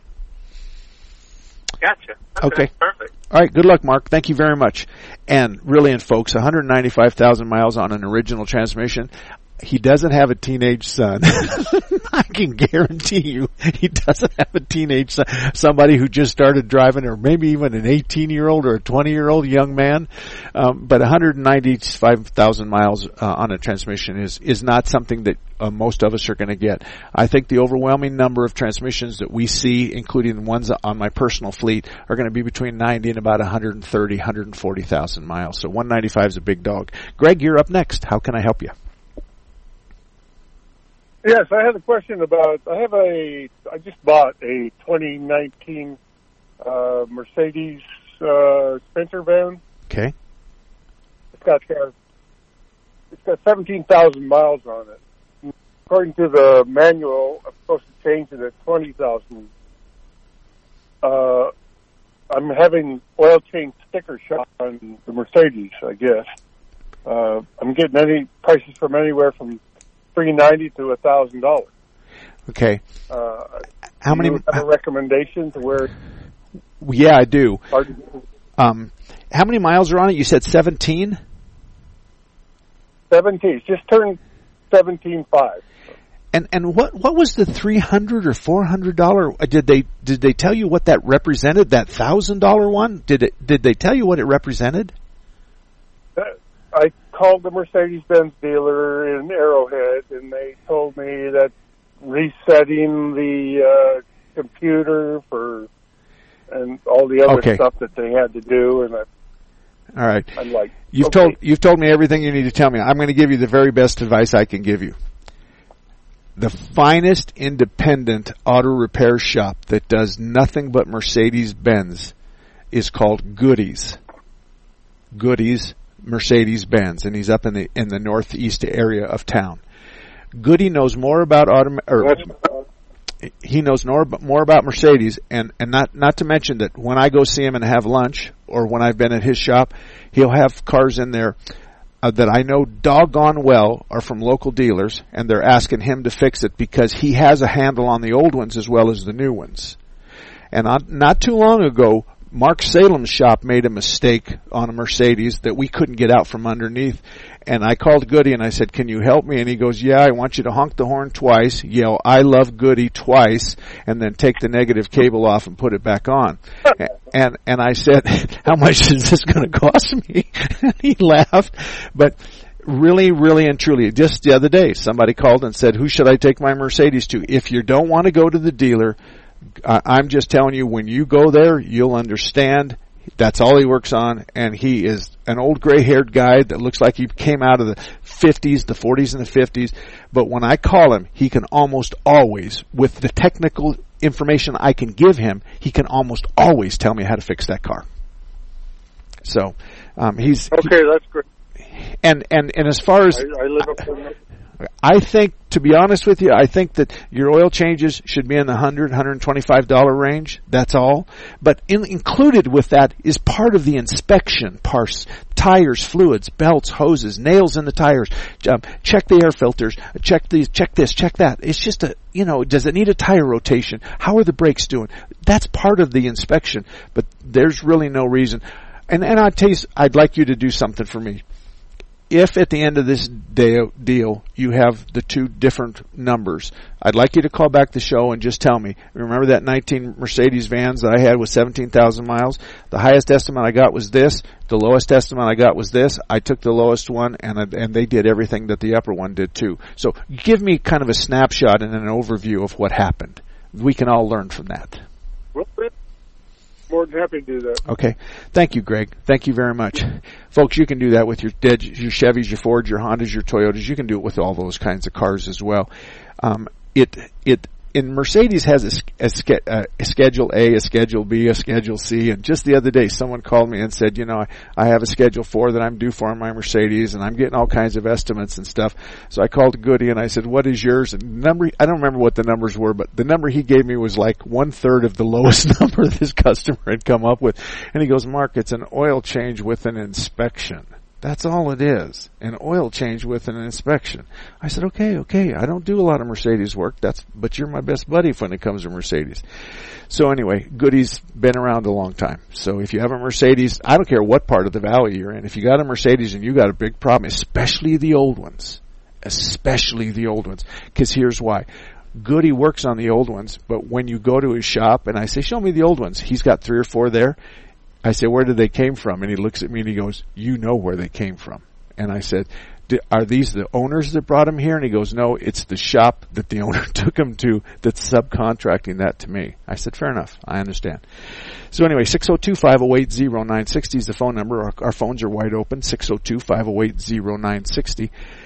Gotcha. Okay. okay. Perfect. All right. Good luck, Mark. Thank you very much. And really, and folks, one hundred ninety-five thousand miles on an original transmission. He doesn't have a teenage son. I can guarantee you he doesn't have a teenage son. Somebody who just started driving, or maybe even an eighteen-year-old or a twenty-year-old young man. Um, but one hundred ninety-five thousand miles uh, on a transmission is, is not something that uh, most of us are going to get. I think the overwhelming number of transmissions that we see, including the ones on my personal fleet, are going to be between ninety and about one hundred thirty, one hundred forty thousand miles. So one ninety-five is a big dog. Greg, you're up next. How can I help you? Yes, I had a question about, I have a, I just bought a twenty nineteen uh, Mercedes uh, Sprinter van. Okay. It's got, uh, it's got seventeen thousand miles on it. According to the manual, I'm supposed to change it at twenty thousand. Uh, I'm having oil change sticker shock on the Mercedes, I guess. Uh, I'm getting any prices from anywhere from three ninety to a thousand dollars. Okay. Uh, how many? Do you have a recommendation to where? Yeah, I do. Um, how many miles are on it? You said seventeen. Seventeen. Just turned seventeen five. And and what what was the three hundred or four hundred dollar? Did they did they tell you what that represented? That thousand dollar one? Did it did they tell you what it represented? I called the Mercedes-Benz dealer in Arrowhead, and they told me that resetting the uh, computer for and all the other okay. stuff that they had to do, and I. All right. I'm like, you've okay. told you've told me everything you need to tell me. I'm going to give you the very best advice I can give you. The finest independent auto repair shop that does nothing but Mercedes-Benz is called Goodies. Goodies Mercedes-Benz, and he's up in the in the northeast area of town. Goody knows more about auto, or he knows more more about Mercedes, and and not not to mention that when I go see him and have lunch, or when I've been at his shop, he'll have cars in there uh, that I know doggone well are from local dealers, and they're asking him to fix it because he has a handle on the old ones as well as the new ones. And on, not too long ago, Mark Salem's shop made a mistake on a Mercedes that we couldn't get out from underneath. And I called Goody and I said, can you help me? And he goes, yeah, I want you to honk the horn twice, yell, I love Goody twice, and then take the negative cable off and put it back on. and and I said, how much is this going to cost me? And he laughed. But really, really and truly, just the other day, somebody called and said, who should I take my Mercedes to? If you don't want to go to the dealer, I'm just telling you, when you go there, you'll understand. That's all he works on, and he is an old gray-haired guy that looks like he came out of the fifties, the forties and the fifties. But when I call him, he can almost always, with the technical information I can give him, he can almost always tell me how to fix that car. So, um, he's... Okay, he, that's great. And, and, and as far as... I, I live up in... I think, to be honest with you, I think that your oil changes should be in the one hundred dollars, one hundred twenty-five dollars range. That's all. But in, included with that is part of the inspection parts. Tires, fluids, belts, hoses, nails in the tires. Um, check the air filters. Check these, check this, check that. It's just a, you know, does it need a tire rotation? How are the brakes doing? That's part of the inspection. But there's really no reason. And, and I'd tell you, I'd like you to do something for me. If at the end of this deal you have the two different numbers, I'd like you to call back the show and just tell me. Remember that nineteen Mercedes vans that I had with seventeen thousand miles? The highest estimate I got was this. The lowest estimate I got was this. I took the lowest one, and and they did everything that the upper one did too. So give me kind of a snapshot and an overview of what happened. We can all learn from that. Well, more than happy to do that. Okay. Thank you, Greg. Thank you very much. Folks, you can do that with your your Chevys, your Fords, your Hondas, your Toyotas. You can do it with all those kinds of cars as well. Um, it it in Mercedes has a, a, a Schedule A, a Schedule B, a Schedule C, and just the other day someone called me and said, you know, I, I have a Schedule four that I'm due for on my Mercedes, and I'm getting all kinds of estimates and stuff. So I called Goody and I said, what is yours? And the number, I don't remember what the numbers were, but the number he gave me was like one third of the lowest number this customer had come up with. And he goes, Mark, it's an oil change with an inspection. That's all it is. An oil change with an inspection. I said, okay, okay. I don't do a lot of Mercedes work. That's, but you're my best buddy when it comes to Mercedes. So anyway, Goody's been around a long time. So if you have a Mercedes, I don't care what part of the valley you're in. If you got a Mercedes and you got a big problem, especially the old ones, especially the old ones, because here's why. Goody works on the old ones, but when you go to his shop and I say, show me the old ones, he's got three or four there. I say, where did they came from? And he looks at me and he goes, you know where they came from. And I said, are these the owners that brought them here? And he goes, no, it's the shop that the owner took them to that's subcontracting that to me. I said, fair enough. I understand. So anyway, six oh two, five oh eight, oh nine six oh is the phone number. Our, our phones are wide open, six oh two, five oh eight, oh nine six oh.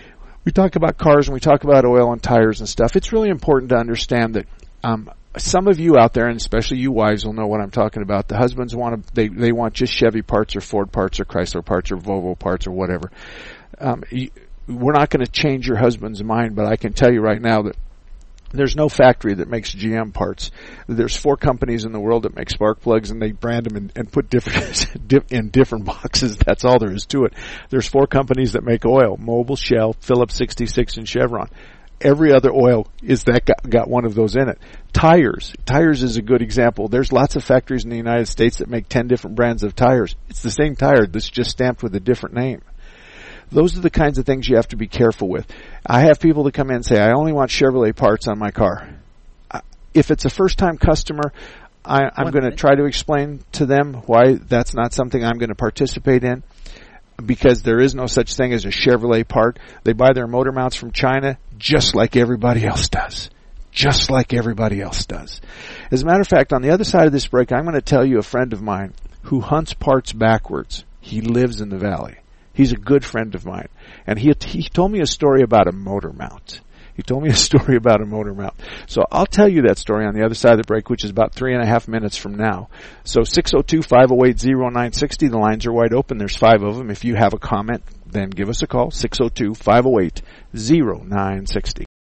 we talk about cars and we talk about oil and tires and stuff, it's really important to understand that um, some of you out there, and especially you wives, will know what I'm talking about. The husbands want to, they, they want just Chevy parts or Ford parts or Chrysler parts or Volvo parts or whatever. Um, you, we're not going to change your husband's mind, but I can tell you right now that there's no factory that makes G M parts. There's four companies in the world that make spark plugs, and they brand them and, and put different in different boxes. That's all there is to it. There's four companies that make oil: Mobil, Shell, Phillips sixty-six, and Chevron. Every other oil is that got, got one of those in it. Tires. Tires is a good example. There's lots of factories in the United States that make ten different brands of tires. It's the same tire that's just stamped with a different name. Those are the kinds of things you have to be careful with. I have people that come in and say, I only want Chevrolet parts on my car. If it's a first-time customer, I, I'm going to try to explain to them why that's not something I'm going to participate in, because there is no such thing as a Chevrolet part. They buy their motor mounts from China just like everybody else does. Just like everybody else does. As a matter of fact, on the other side of this break, I'm going to tell you a friend of mine who hunts parts backwards. He lives in the valley. He's a good friend of mine. And he he told me a story about a motor mount. He told me a story about a motor mount. So I'll tell you that story on the other side of the break, which is about three and a half minutes from now. So six oh two, five oh eight, oh nine six oh, the lines are wide open. There's five of them. If you have a comment, then give us a call, six oh two, five oh eight, oh nine six oh.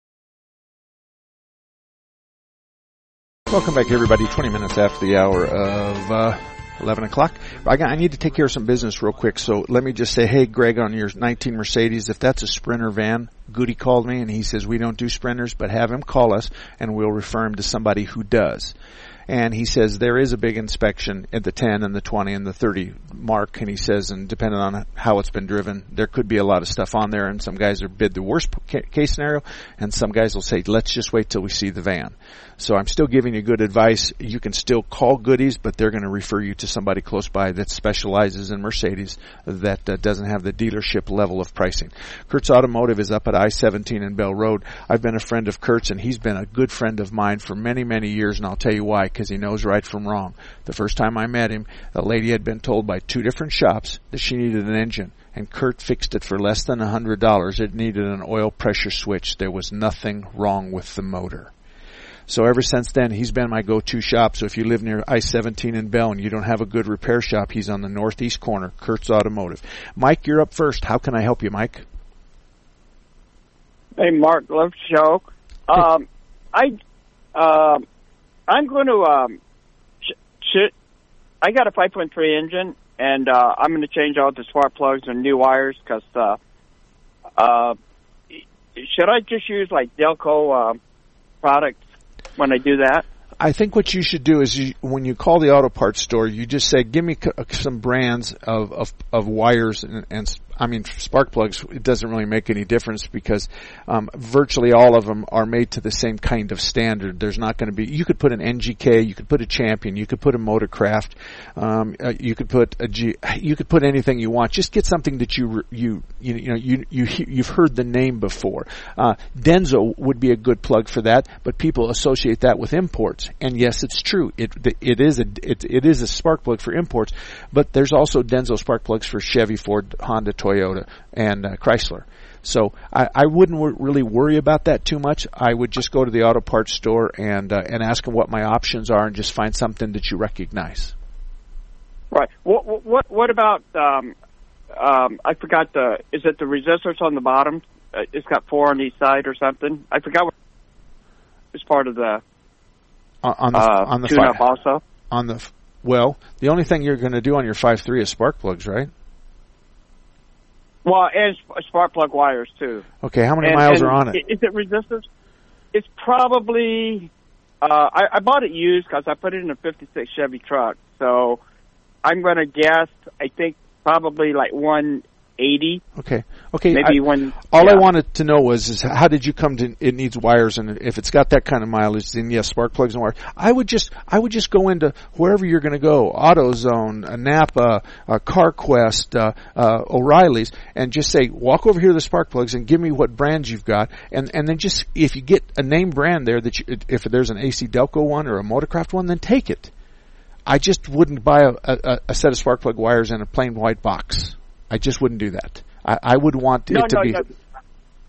Welcome back, everybody. twenty minutes after the hour of uh, eleven o'clock. I, got, I need to take care of some business real quick, so let me just say, hey, Greg, on your nineteen Mercedes, if that's a Sprinter van, Goody called me, and he says we don't do Sprinters, but have him call us, and we'll refer him to somebody who does. And he says there is a big inspection at the ten and the twenty and the thirty mark, and he says, and depending on how it's been driven, there could be a lot of stuff on there, and some guys are bid the worst case scenario, and some guys will say, let's just wait till we see the van. So I'm still giving you good advice. You can still call Goodies, but they're going to refer you to somebody close by that specializes in Mercedes that uh, doesn't have the dealership level of pricing. Kurtz Automotive is up at I seventeen and Bell Road. I've been a friend of Kurt's, and he's been a good friend of mine for many, many years, and I'll tell you why, because he knows right from wrong. The first time I met him, a lady had been told by two different shops that she needed an engine, and Kurt fixed it for less than one hundred dollars. It needed an oil pressure switch. There was nothing wrong with the motor. So ever since then, he's been my go-to shop. So if you live near I seventeen in Bell and you don't have a good repair shop, he's on the northeast corner, Kurtz Automotive. Mike, you're up first. How can I help you, Mike? Hey, Mark, love the show. Um, I, uh, I'm going to, um, sh- sh- I got a five point three engine, and uh, I'm going to change out the spark plugs and new wires because, uh, uh, should I just use like Delco uh, products when I do that? I think what you should do is you, when you call the auto parts store, you just say, give me c- some brands of, of, of wires and, and I mean, spark plugs, it doesn't really make any difference because um, virtually all of them are made to the same kind of standard. There's not going to be, you could put an N G K, you could put a Champion, you could put a Motorcraft, um, uh, you could put a G, you could put anything you want. Just get something that you you you, you know you you you've heard the name before. Uh, Denso would be a good plug for that, but people associate that with imports. And yes, it's true. It it is a it it is a spark plug for imports, but there's also Denso spark plugs for Chevy, Ford, Honda, Toyota, and uh, Chrysler. So I, I wouldn't w- really worry about that too much. I would just go to the auto parts store and uh, and ask them what my options are, and just find something that you recognize. Right. What what what about? Um, um, I forgot the. Is it the resistors on the bottom? Uh, it's got four on each side or something. I forgot what is part of the. On, on the uh, on the tune-up fi- also. On the well, the only thing you're going to do on your five three is spark plugs, right? Well, and spark plug wires too. Okay, how many and, miles and are on it? Is it resistors? It's probably. Uh, I, I bought it used because I put it in a fifty-six Chevy truck, so I'm going to guess. I think probably like one eighty. Okay. Okay. Maybe I, one. All yeah. I wanted to know was is how did you come to it needs wires, and if it's got that kind of mileage, then yes, spark plugs and wires. I would just I would just go into wherever you're going to go, AutoZone, uh, Napa, uh, CarQuest, uh, uh, O'Reilly's, and just say walk over here to the spark plugs and give me what brands you've got, and and then just if you get a name brand there that you, if there's an A C Delco one or a Motorcraft one, then take it. I just wouldn't buy a, a, a set of spark plug wires in a plain white box. I just wouldn't do that. I, I would want no, it to no, be. No.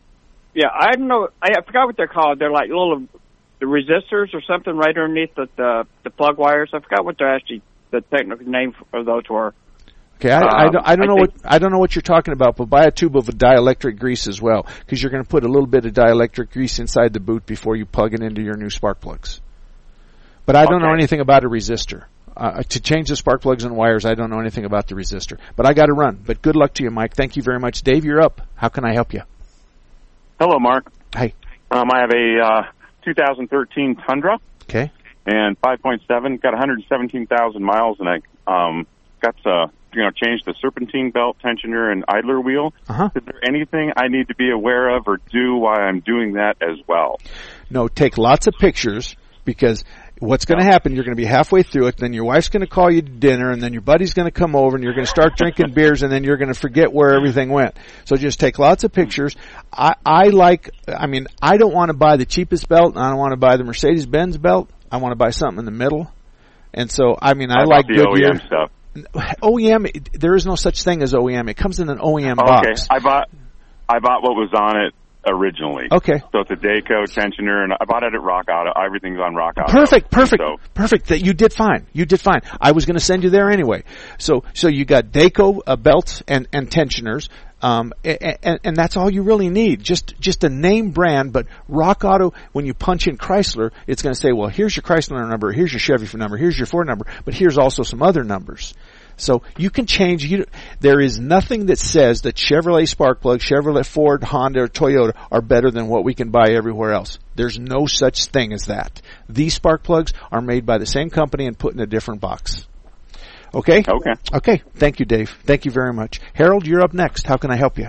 Yeah, I don't know. I, I forgot what they're called. They're like little the resistors or something right underneath the, the the plug wires. I forgot what they're actually the technical name of those were. Okay, I, um, I don't, I don't I know what I don't know what you're talking about, but buy a tube of a dielectric grease as well, because you're going to put a little bit of dielectric grease inside the boot before you plug it into your new spark plugs. But I don't okay. know anything about a resistor. Uh, to change the spark plugs and wires, I don't know anything about the resistor. But I got to run. But good luck to you, Mike. Thank you very much. Dave, you're up. How can I help you? Hello, Mark. Hey. Um, I have a uh, two thousand thirteen Tundra. Okay. And five point seven, got one hundred seventeen thousand miles, and I um, got to you know change the serpentine belt, tensioner, and idler wheel. Uh-huh. Is there anything I need to be aware of or do while I'm doing that as well? No, take lots of pictures, because what's going to happen, you're going to be halfway through it, then your wife's going to call you to dinner, and then your buddy's going to come over, and you're going to start drinking beers, and then you're going to forget where everything went. So just take lots of pictures. I, I like, I mean, I don't want to buy the cheapest belt, and I don't want to buy the Mercedes-Benz belt. I want to buy something in the middle. And so, I mean, I How like about the Goodyear. O E M stuff. O E M, there is no such thing as O E M. It comes in an O E M Oh, box. okay, I bought I bought what was on it originally. Okay. So it's a Dayco tensioner, and I bought it at Rock Auto. Everything's on Rock Auto. Perfect, perfect, So, perfect. That you did fine. You did fine. I was going to send you there anyway. So, so you got Dayco uh, belts and and tensioners, um, and, and, and that's all you really need. Just just a name brand. But Rock Auto, when you punch in Chrysler, it's going to say, well, here's your Chrysler number, here's your Chevy number, here's your Ford number, but here's also some other numbers. So you can change. You, there is nothing that says that Chevrolet spark plugs, Chevrolet, Ford, Honda, or Toyota are better than what we can buy everywhere else. There's no such thing as that. These spark plugs are made by the same company and put in a different box. Okay? Okay. Okay. Thank you, Dave. Thank you very much. Harold, you're up next. How can I help you?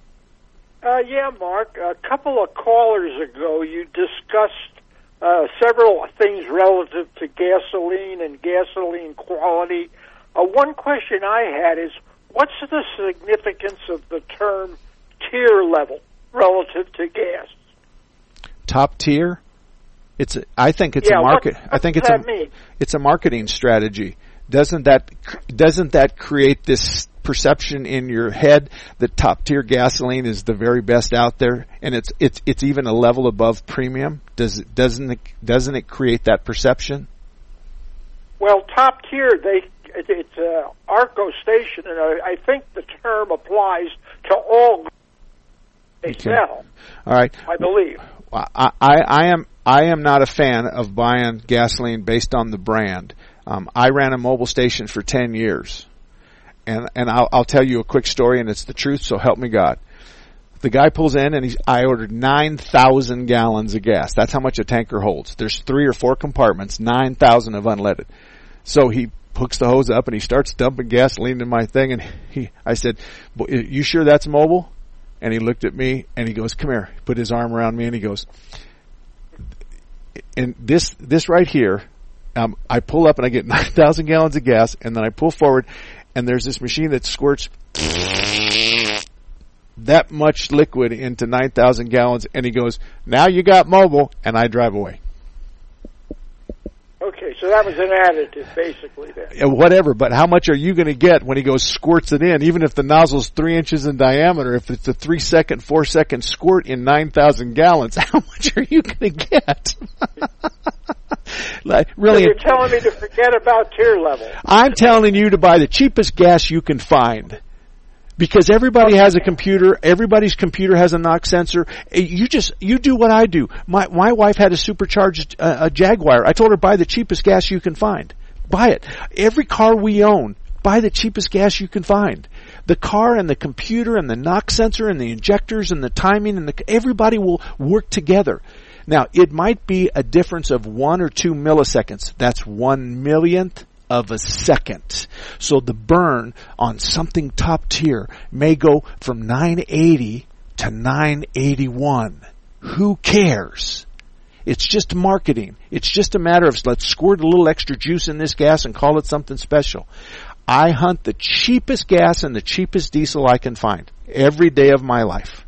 Uh, yeah, Mark. A couple of callers ago, you discussed uh, several things relative to gasoline and gasoline quality. Uh, one question I had is, what's the significance of the term tier level relative to gas? Top tier? It's. A, I think it's yeah, a market. What, what I think does it's that a. mean? It's a marketing strategy. Doesn't that doesn't that create this perception in your head that top tier gasoline is the very best out there, and it's it's it's even a level above premium? Does it doesn't it doesn't it create that perception? Well, top tier, they it's uh, Arco station, and I, I think the term applies to all they Okay. sell. All right. I believe. I, I, I am I am not a fan of buying gasoline based on the brand. Um, I ran a mobile station for ten years, and and I'll, I'll tell you a quick story, and it's the truth. So help me God. The guy pulls in, and he's, I ordered nine thousand gallons of gas. That's how much a tanker holds. There's three or four compartments, nine thousand of unleaded. So he hooks the hose up, and he starts dumping gasoline in my thing. And he, I said, "You sure that's mobile?" And he looked at me, and he goes, "Come here." He put his arm around me, and he goes, "And this this right here, um, I pull up, and I get nine thousand gallons of gas, and then I pull forward, and there's this machine that squirts that much liquid into nine thousand gallons." And he goes, "Now you got mobile," and I drive away. Okay, so that was an additive, basically, then. Yeah, whatever, but how much are you going to get when he goes squirts it in? Even if the nozzle's three inches in diameter, if it's a three second, four second squirt in nine thousand gallons, how much are you going to get? Like, really, so you're telling me to forget about tier level. I'm telling you to buy the cheapest gas you can find. Because everybody has a computer, everybody's computer has a knock sensor. You just, you do what I do. My, my wife had a supercharged, uh, a Jaguar. I told her, buy the cheapest gas you can find. Buy it. Every car we own, buy the cheapest gas you can find. The car and the computer and the knock sensor and the injectors and the timing and the, everybody will work together. Now, it might be a difference of one or two milliseconds. That's one millionth of a second. So the burn on something top tier may go from nine eighty to nine eighty-one. Who cares? It's just marketing. It's just a matter of, let's squirt a little extra juice in this gas and call it something special. I hunt the cheapest gas and the cheapest diesel I can find every day of my life.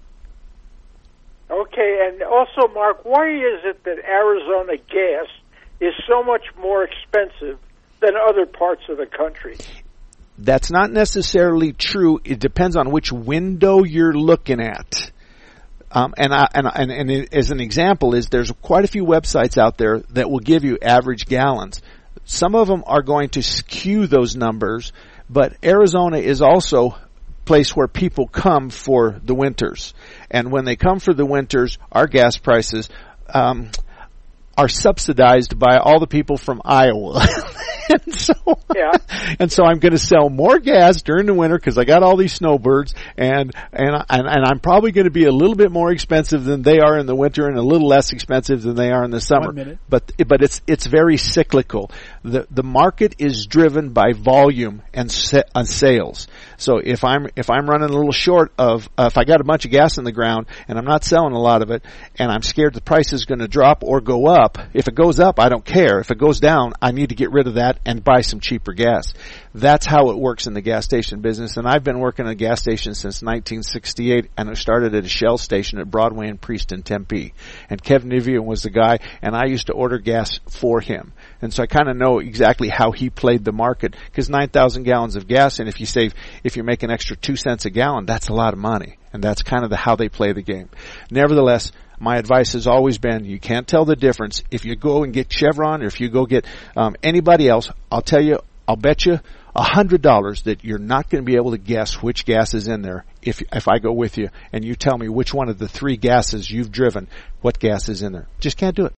Okay, and also, Mark, why is it that Arizona gas is so much more expensive than other parts of the country? That's not necessarily true. It depends on which window you're looking at. Um, and, I, and, and, and it, as an example is there's quite a few websites out there that will give you average gallons. Some of them are going to skew those numbers, but Arizona is also a place where people come for the winters. And when they come for the winters, our gas prices um, are subsidized by all the people from Iowa. and so, yeah. and so I'm going to sell more gas during the winter because I got all these snowbirds, and and and, and I'm probably going to be a little bit more expensive than they are in the winter, and a little less expensive than they are in the summer. One minute. But but it's it's very cyclical. The the market is driven by volume and sa- on sales. So if I'm if I'm running a little short of uh, if I got a bunch of gas in the ground and I'm not selling a lot of it, and I'm scared the price is going to drop or go up. If it goes up, I don't care. If it goes down, I need to get rid of that and buy some cheaper gas. That's how it works in the gas station business. And I've been working at a gas station since nineteen sixty-eight, and I started at a Shell station at Broadway and Priest in Tempe. And Kevin Nivian was the guy, and I used to order gas for him. And so I kind of know exactly how he played the market, because nine thousand gallons of gas, and if you save, if you make an extra two cents a gallon, that's a lot of money. And that's kind of the, how they play the game. Nevertheless, my advice has always been you can't tell the difference. If you go and get Chevron, or if you go get um, anybody else, I'll tell you, I'll bet you a hundred dollars that you're not going to be able to guess which gas is in there if if I go with you and you tell me which one of the three gases you've driven, what gas is in there. Just can't do it.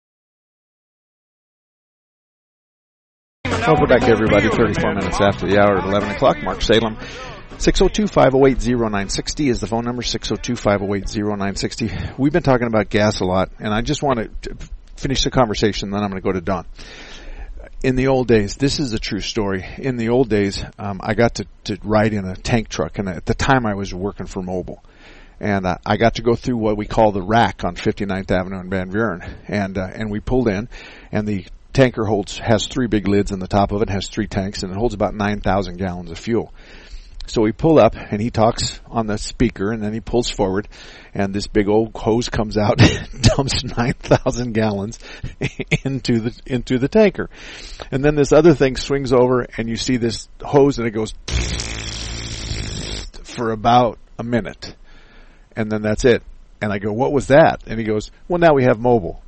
Welcome back, everybody. thirty-four minutes after the hour at eleven o'clock. Mark Salem. six oh two, five oh eight, oh nine six oh is the phone number, six oh two, five oh eight, oh nine six oh. We've been talking about gas a lot, and I just want to finish the conversation, then I'm going to go to Don. In the old days, this is a true story. In the old days, um, I got to, to ride in a tank truck, and at the time I was working for Mobil. And uh, I got to go through what we call the rack on fifty-ninth Avenue in Van Buren. And, uh, and we pulled in, and the tanker holds has three big lids on the top of it, has three tanks, and it holds about nine thousand gallons of fuel. So we pull up, and he talks on the speaker, and then he pulls forward, and this big old hose comes out and dumps nine thousand gallons into the into the tanker. And then this other thing swings over, and you see this hose, and it goes for about a minute. And then that's it. And I go, what was that? And he goes, well, now we have Mobil.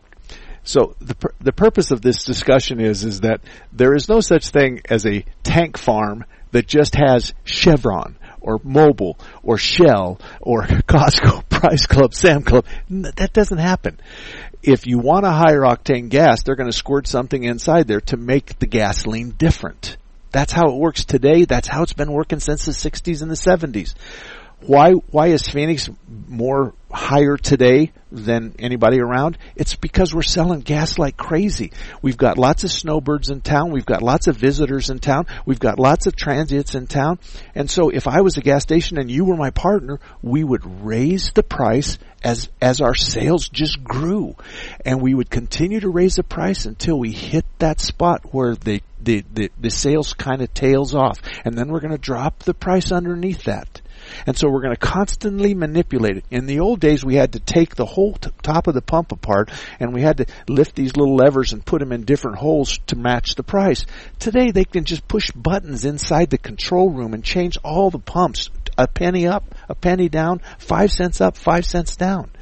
So the the purpose of this discussion is is that there is no such thing as a tank farm that just has Chevron or Mobil or Shell or Costco, Price Club, Sam Club. That doesn't happen. If you want a higher octane gas, they're going to squirt something inside there to make the gasoline different. That's how it works today. That's how it's been working since the sixties and the seventies. Why why is Phoenix more higher today than anybody around? It's because we're selling gas like crazy. We've got lots of snowbirds in town. We've got lots of visitors in town. We've got lots of transients in town. And so if I was a gas station and you were my partner, we would raise the price as as our sales just grew. And we would continue to raise the price until we hit that spot where the the, the, the sales kind of tails off. And then we're going to drop the price underneath that. And so we're going to constantly manipulate it. In the old days, we had to take the whole t- top of the pump apart, and we had to lift these little levers and put them in different holes to match the price. Today, they can just push buttons inside the control room and change all the pumps, a penny up, a penny down, five cents up, five cents down.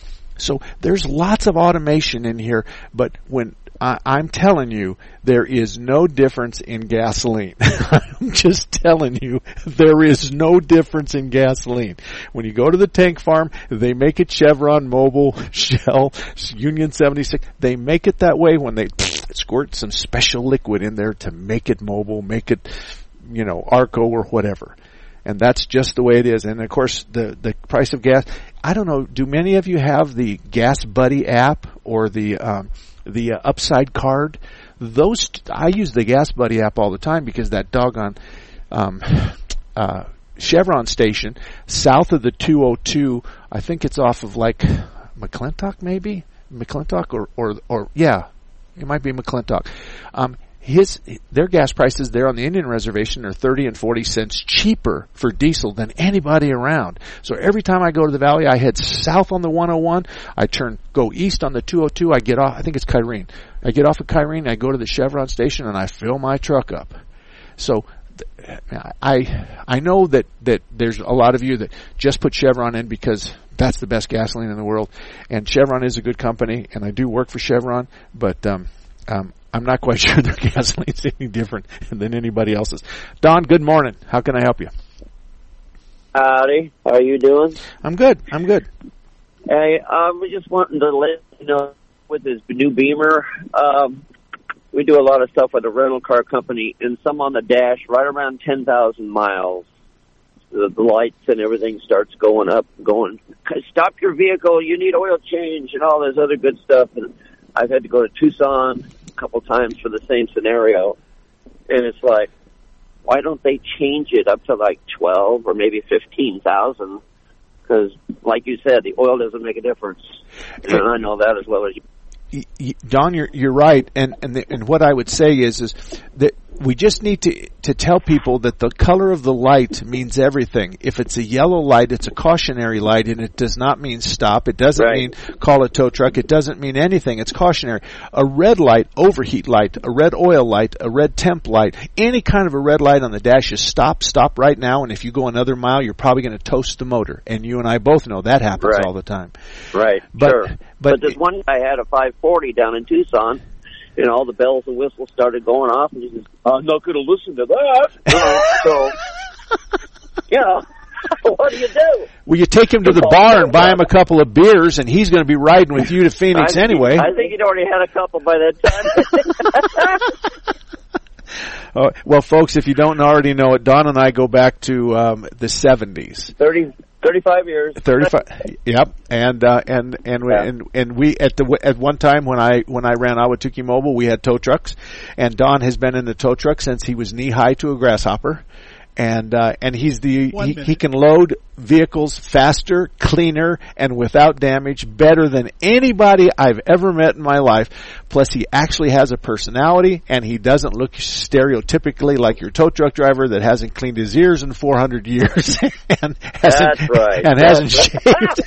So there's lots of automation in here, but when I, I'm telling you, there is no difference in gasoline. I'm just telling you, there is no difference in gasoline. When you go to the tank farm, they make it Chevron, Mobil, Shell, Union seventy-six. They make it that way when they squirt some special liquid in there to make it Mobil, make it, you know, Arco or whatever. And that's just the way it is. And of course, the, the price of gas, I don't know, do many of you have the Gas Buddy app or the, um, the uh, Upside card? Those, I use the Gas Buddy app all the time because that doggone, um, uh, Chevron station south of the two oh two, I think it's off of like McClintock maybe? McClintock or, or, or, yeah, it might be McClintock. Um, His their gas prices there on the Indian Reservation are thirty and forty cents cheaper for diesel than anybody around. So every time I go to the valley, I head south on the one oh one. I turn go east on the two oh two. I get off. I think it's Kyrene. I get off of Kyrene. I go to the Chevron station and I fill my truck up. So I I know that, that there's a lot of you that just put Chevron in because that's the best gasoline in the world, and Chevron is a good company, and I do work for Chevron, but um, um, I'm not quite sure their gasoline's any different than anybody else's. Don, good morning. How can I help you? Howdy. How are you doing? I'm good. I'm good. Hey, I was just wanting to let you know, with this new Beamer, um, we do a lot of stuff with a rental car company, and some on the dash, right around ten thousand miles, the, the lights and everything starts going up, going, stop your vehicle, you need oil change, and all this other good stuff. And I've had to go to Tucson a couple times for the same scenario, and it's like, why don't they change it up to like twelve or maybe fifteen thousand? Because, like you said, the oil doesn't make a difference, and I know that as well as you. Don, you're you're right, and and the, and what I would say is is that we just need to to tell people that the color of the light means everything. If it's a yellow light, it's a cautionary light, and it does not mean stop. It doesn't right. mean call a tow truck. It doesn't mean anything. It's cautionary. A red light, overheat light, a red oil light, a red temp light, any kind of a red light on the dash is stop, stop right now, and if you go another mile, you're probably going to toast the motor. And you and I both know that happens right. all the time. Right, but, sure. But, but this one guy had a five forty down in Tucson, and all the bells and whistles started going off, and he says, I'm not going to listen to that. uh, so, you know, what do you do? Well, you take him to the bar and buy him a couple of beers, and he's going to be riding with you to Phoenix I anyway. Think, I think he'd already had a couple by that time. Uh, well, folks, if you don't already know it, Don and I go back to um, the seventies. Thirty, thirty-five years. Thirty-five. Yep. And uh, and and yeah. and and we at the at one time when I when I ran Ahwatukee Mobile, we had tow trucks, and Don has been in the tow truck since he was knee high to a grasshopper. And uh, and he's the he, he can load vehicles faster, cleaner, and without damage better than anybody I've ever met in my life. Plus, he actually has a personality, and he doesn't look stereotypically like your tow truck driver that hasn't cleaned his ears in four hundred years and hasn't That's right. and That's hasn't right.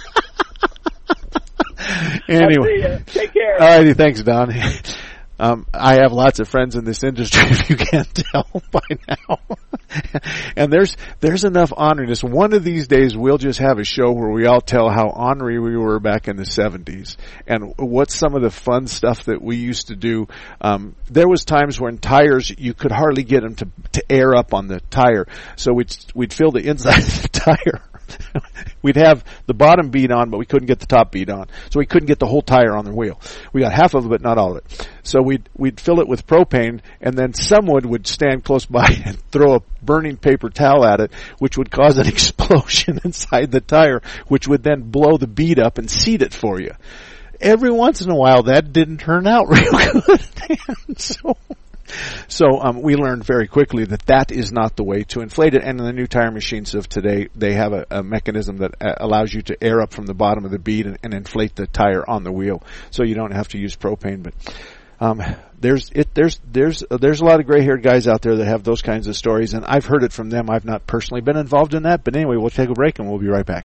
shaved. Anyway, I'll see ya. Take care. All righty, thanks, Don. Um, I have lots of friends in this industry, if you can't tell by now. And there's there's enough honoriness. One of these days, we'll just have a show where we all tell how ornery we were back in the seventies and what's some of the fun stuff that we used to do. Um, there was times when tires, you could hardly get them to, to air up on the tire, so we'd we'd fill the inside of the tire. We'd have the bottom bead on, but we couldn't get the top bead on. So we couldn't get the whole tire on the wheel. We got half of it, but not all of it. So we'd, we'd fill it with propane, and then someone would stand close by and throw a burning paper towel at it, which would cause an explosion inside the tire, which would then blow the bead up and seat it for you. Every once in a while, that didn't turn out real good. And so... So um, we learned very quickly that that is not the way to inflate it. And in the new tire machines of today, they have a, a mechanism that uh, allows you to air up from the bottom of the bead and, and inflate the tire on the wheel, so you don't have to use propane. But um, there's it, there's there's uh, there's a lot of gray-haired guys out there that have those kinds of stories, and I've heard it from them. I've not personally been involved in that, but anyway, we'll take a break and we'll be right back.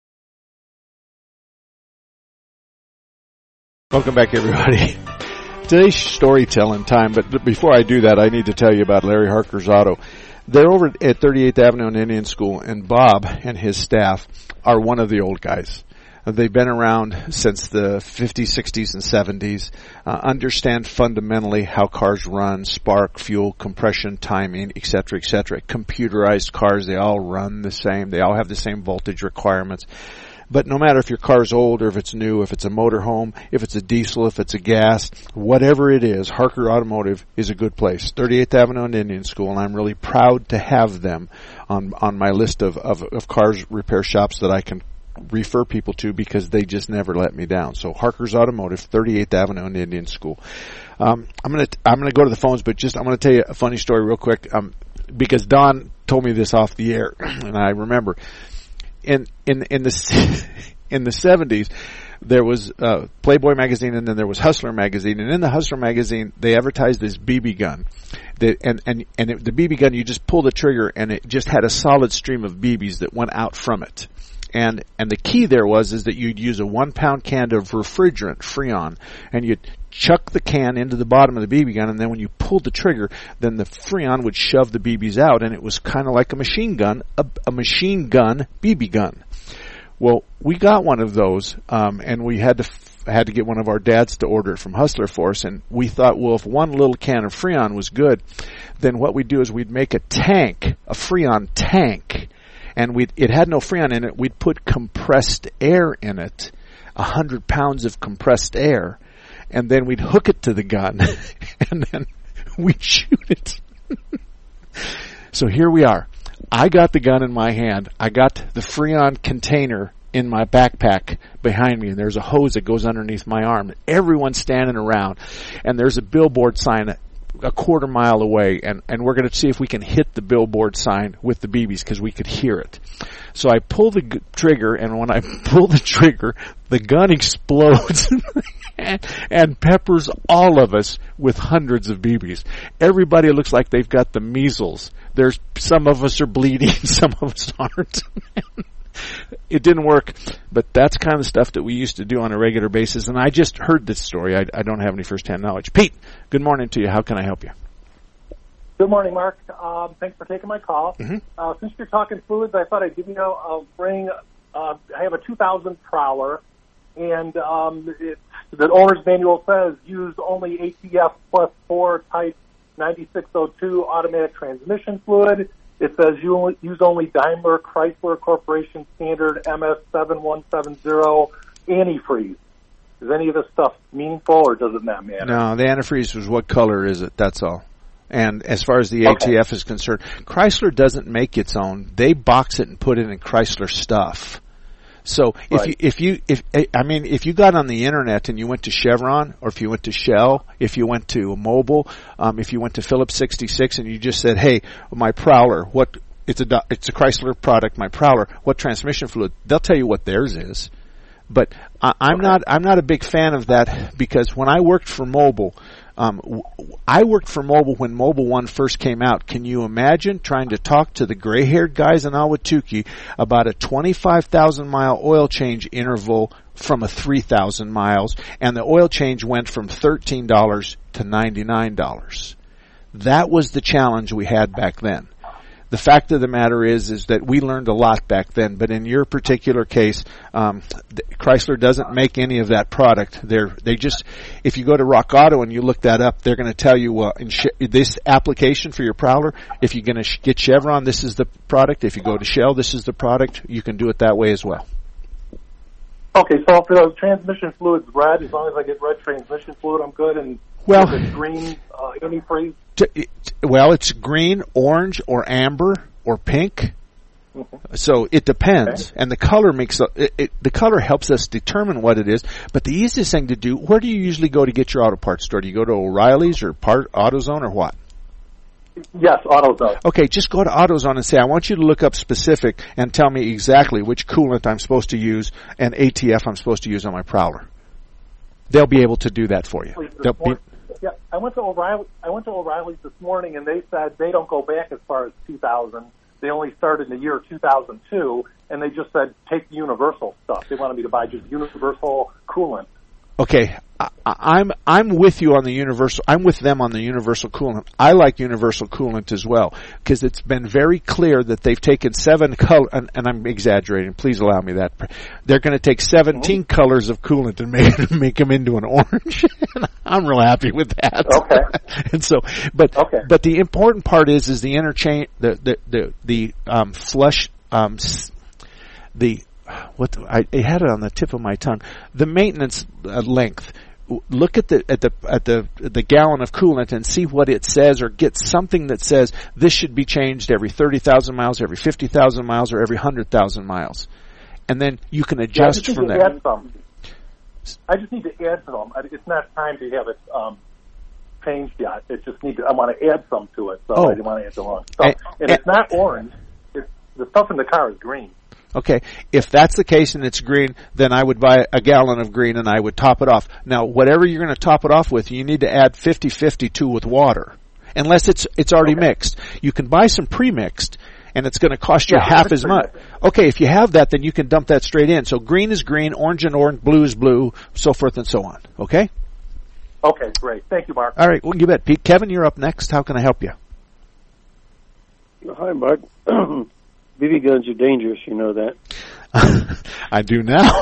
Welcome back, everybody. Today's storytelling time, but before I do that, I need to tell you about Larry Harker's Auto. They're over at thirty-eighth Avenue and Indian School, and Bob and his staff are one of the old guys. They've been around since the fifties, sixties, and seventies, uh, understand fundamentally how cars run, spark, fuel, compression, timing, et cetera, et cetera. Computerized cars, they all run the same. They all have the same voltage requirements. But no matter if your car's old or if it's new, if it's a motorhome, if it's a diesel, if it's a gas, whatever it is, Harker Automotive is a good place. thirty-eighth Avenue and Indian School, and I'm really proud to have them on on my list of, of, of cars repair shops that I can refer people to because they just never let me down. So Harker's Automotive, thirty-eighth Avenue and Indian School. Um, I'm gonna I'm gonna go to the phones, but just I'm gonna tell you a funny story real quick um, because Don told me this off the air, and I remember. In in in the in the seventies, there was uh, Playboy magazine, and then there was Hustler magazine. And in the Hustler magazine, they advertised this B B gun, that and and and it, the B B gun, you just pull the trigger, and it just had a solid stream of B Bs that went out from it. And and the key there was is that you'd use a one pound can of refrigerant, Freon, and you'd chuck the can into the bottom of the B B gun, and then when you pulled the trigger, then the Freon would shove the B Bs out, and it was kind of like a machine gun, a, a machine gun B B gun. Well, we got one of those, um, and we had to f- had to get one of our dads to order it from Hustler for us, and we thought, well, if one little can of Freon was good, then what we'd do is we'd make a tank, a Freon tank, and we'd, it had no Freon in it. We'd put compressed air in it, a hundred pounds of compressed air, and then we'd hook it to the gun, and then we'd shoot it. So here we are. I got the gun in my hand. I got the Freon container in my backpack behind me, and there's a hose that goes underneath my arm. Everyone's standing around, and there's a billboard sign a, a quarter mile away, and, and we're going to see if we can hit the billboard sign with the B Bs because we could hear it. So I pull the g- trigger, and when I pull the trigger, the gun explodes and, and peppers all of us with hundreds of B Bs. Everybody looks like they've got the measles. There's some of us are bleeding, some of us aren't. It didn't work, but that's kind of stuff that we used to do on a regular basis, and I just heard this story. I, I don't have any first-hand knowledge. Pete, good morning to you. How can I help you? Good morning, Mark. Um, thanks for taking my call. Mm-hmm. Uh, since you're talking fluids, I thought I'd give you a, a ring. Uh, I have a two thousand Prowler, and um, it, the owner's manual says use only A T F plus four type ninety-six oh two automatic transmission fluid. It says you use only Daimler Chrysler Corporation standard M S seven one seven zero antifreeze. Is any of this stuff meaningful, or does it not matter? No, the antifreeze was what color is it? That's all. And as far as the okay. A T F is concerned, Chrysler doesn't make its own. They box it and put it in Chrysler stuff. So if right. you, if you, if, I mean, if you got on the internet and you went to Chevron, or if you went to Shell, if you went to Mobil, um, if you went to Phillips sixty-six and you just said, hey, my Prowler, what, it's a, it's a Chrysler product, my Prowler, what transmission fluid, they'll tell you what theirs is. But I, I'm okay. not, I'm not a big fan of that because when I worked for Mobil, Um, w- I worked for Mobil when Mobil One first came out. Can you imagine trying to talk to the gray-haired guys in Ahwatukee about a twenty-five thousand mile oil change interval from a three thousand miles, and the oil change went from thirteen dollars to ninety-nine dollars? That was the challenge we had back then. The fact of the matter is, is that we learned a lot back then, but in your particular case, um, Chrysler doesn't make any of that product. They're, they just, if you go to Rock Auto and you look that up, they're going to tell you, uh, in sh- this application for your Prowler, if you're going to sh- get Chevron, this is the product. If you go to Shell, this is the product. You can do it that way as well. Okay, so if the transmission fluid's red, as long as I get red transmission fluid, I'm good, and well, if it's green uh, antifreeze? Well, it's green, orange, or amber, or pink. Mm-hmm. So it depends, okay. And the color makes a, it, it, the color helps us determine what it is. But the easiest thing to do, where do you usually go to get your auto parts store? Do you go to O'Reilly's or Part AutoZone or what? Yes, AutoZone. Okay, just go to AutoZone and say, I want you to look up specific and tell me exactly which coolant I'm supposed to use and A T F I'm supposed to use on my Prowler. They'll be able to do that for you. They'll be, yeah, I went to O'Reilly. I went to O'Reilly's this morning, and they said they don't go back as far as two thousand. They only started in the year two thousand two, and they just said take the universal stuff. They wanted me to buy just universal coolant. Okay, I, I'm I'm with you on the universal. I'm with them on the universal coolant. I like universal coolant as well because it's been very clear that they've taken seven color, and, and I'm exaggerating. Please allow me that. They're going to take seventeen mm-hmm. colors of coolant and make make them into an orange. I'm real happy with that. Okay. And so, but okay. but the important part is is the interchange, the the the, the um, flush, um, the What I, I had it on the tip of my tongue. The maintenance uh, length. Look at the at the at the the gallon of coolant and see what it says, or get something that says this should be changed every thirty thousand miles, every fifty thousand miles, or every one hundred thousand miles, and then you can adjust yeah, from there. there. Add some. I just need to add some. It's not time to have it um, changed yet. It just need to. I want to add some to it, so oh. I didn't want to add the wrong stuff. And, and, and it's not orange. It's, the stuff in the car is green. Okay, if that's the case and it's green, then I would buy a gallon of green and I would top it off. Now, whatever you're going to top it off with, you need to add fifty fifty to with water, unless it's it's already okay. mixed. You can buy some pre-mixed, and it's going to cost you Yeah, half that's as much. Okay, if you have that, then you can dump that straight in. So green is green, orange and orange, blue is blue, so forth and so on. Okay? Okay, great. Thank you, Mark. All right, well, you bet. Pete, Kevin, you're up next. How can I help you? Hi, Mark. B B guns are dangerous, you know that. I do now.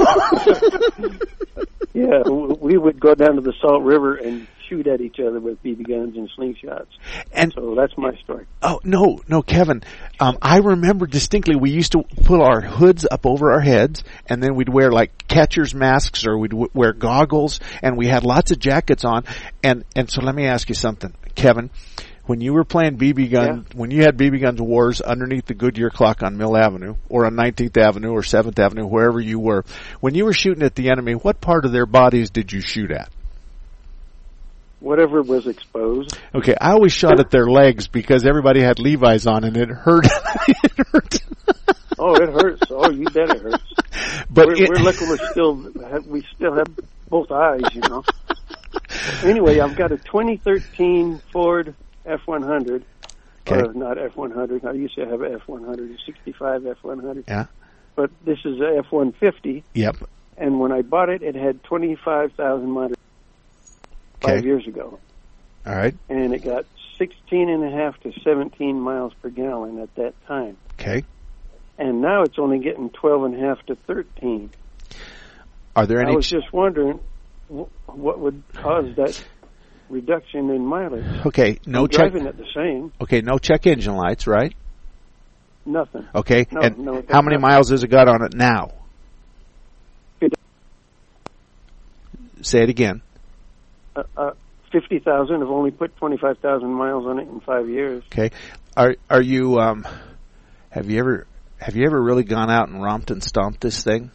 Yeah, we would go down to the Salt River and shoot at each other with B B guns and slingshots. And so that's my story. Oh, no, no, Kevin. Um, I remember distinctly we used to put our hoods up over our heads, and then we'd wear like catcher's masks, or we'd w- wear goggles, and we had lots of jackets on. And, and so let me ask you something, Kevin. When you were playing B B gun, yeah. when you had B B guns wars underneath the Goodyear clock on Mill Avenue, or on nineteenth Avenue, or seventh Avenue, wherever you were, when you were shooting at the enemy, what part of their bodies did you shoot at? Whatever was exposed. Okay, I always shot at their legs because everybody had Levi's on, and it hurt. It hurt. Oh, it hurts. Oh, you bet it hurts. But we're, it, we're lucky we're still we still have both eyes, you know. Anyway, I've got a twenty thirteen Ford F one hundred. Okay. Or not F one hundred. I used to have an F one hundred, a sixty-five F one hundred. Yeah. But this is a F one fifty. Yep. And when I bought it, it had twenty-five thousand miles okay. five years ago. All right. And it got sixteen and a half to seventeen miles per gallon at that time. Okay. And now it's only getting twelve and a half to thirteen. Are there any? I was just wondering wh- what would cause that reduction in mileage. Okay, no I'm check. driving it the same. Okay, no check engine lights, right? Nothing. Okay, no, and no, how many nothing. miles has it got on it now? Say it again. Uh, uh, fifty thousand. I've only put twenty-five thousand miles on it in five years. Okay, are are you? Um, have you ever have you ever really gone out and romped and stomped this thing?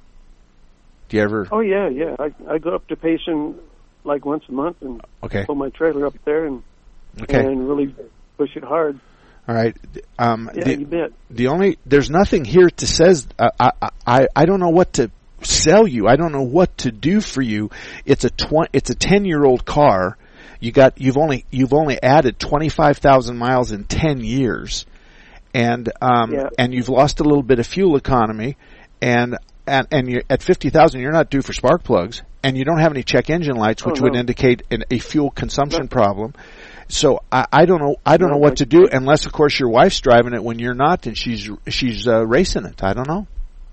Do you ever? Oh yeah, yeah. I I go up to Payson like once a month and okay. pull my trailer up there and okay. and really push it hard. All right. Um, yeah, the, you bet. The only there's nothing here to says uh, I I I don't know what to sell you. I don't know what to do for you. It's a tw- it's a ten year old car. You got you've only you've only added twenty-five thousand miles in ten years, and um yeah. and you've lost a little bit of fuel economy, and and and you're at fifty thousand. You're not due for spark plugs. And you don't have any check engine lights, which oh, no. would indicate an, a fuel consumption no. problem. So I, I don't know. I don't no, know what to do unless, of course, your wife's driving it when you're not, and she's she's uh, racing it. I don't know.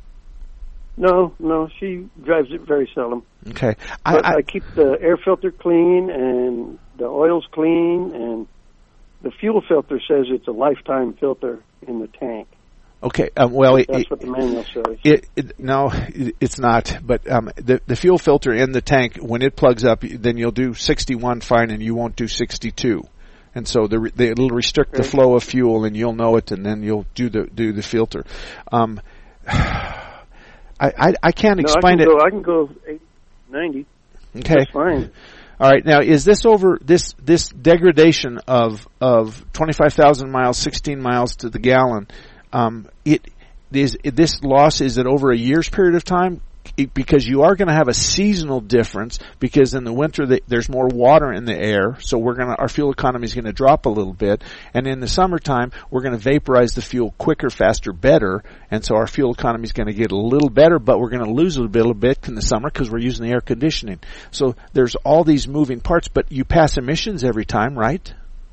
No, no, she drives it very seldom. Okay, I, I, I keep the air filter clean and the oil's clean, and the fuel filter says it's a lifetime filter in the tank. Okay, um, well, that's it, what the manual says. It, it, no, it's not. But um, the the fuel filter in the tank, when it plugs up, then you'll do sixty-one fine, and you won't do sixty-two. And so the, the, it'll restrict okay. the flow of fuel, and you'll know it, and then you'll do the do the filter. Um, I, I I can't no, explain I can it. Go, I can go eighty, ninety. Okay, that's fine. All right. Now, is this over this this degradation of of twenty-five thousand miles, sixteen miles to the gallon? Um, it is it, this loss, is it over a year's period of time? It, because you are going to have a seasonal difference, because in the winter the, there's more water in the air, so we're going to our fuel economy is going to drop a little bit, and in the summertime we're going to vaporize the fuel quicker, faster, better, and so our fuel economy is going to get a little better, but we're going to lose a little bit, a little bit in the summer because we're using the air conditioning. So there's all these moving parts, but you pass emissions every time, right?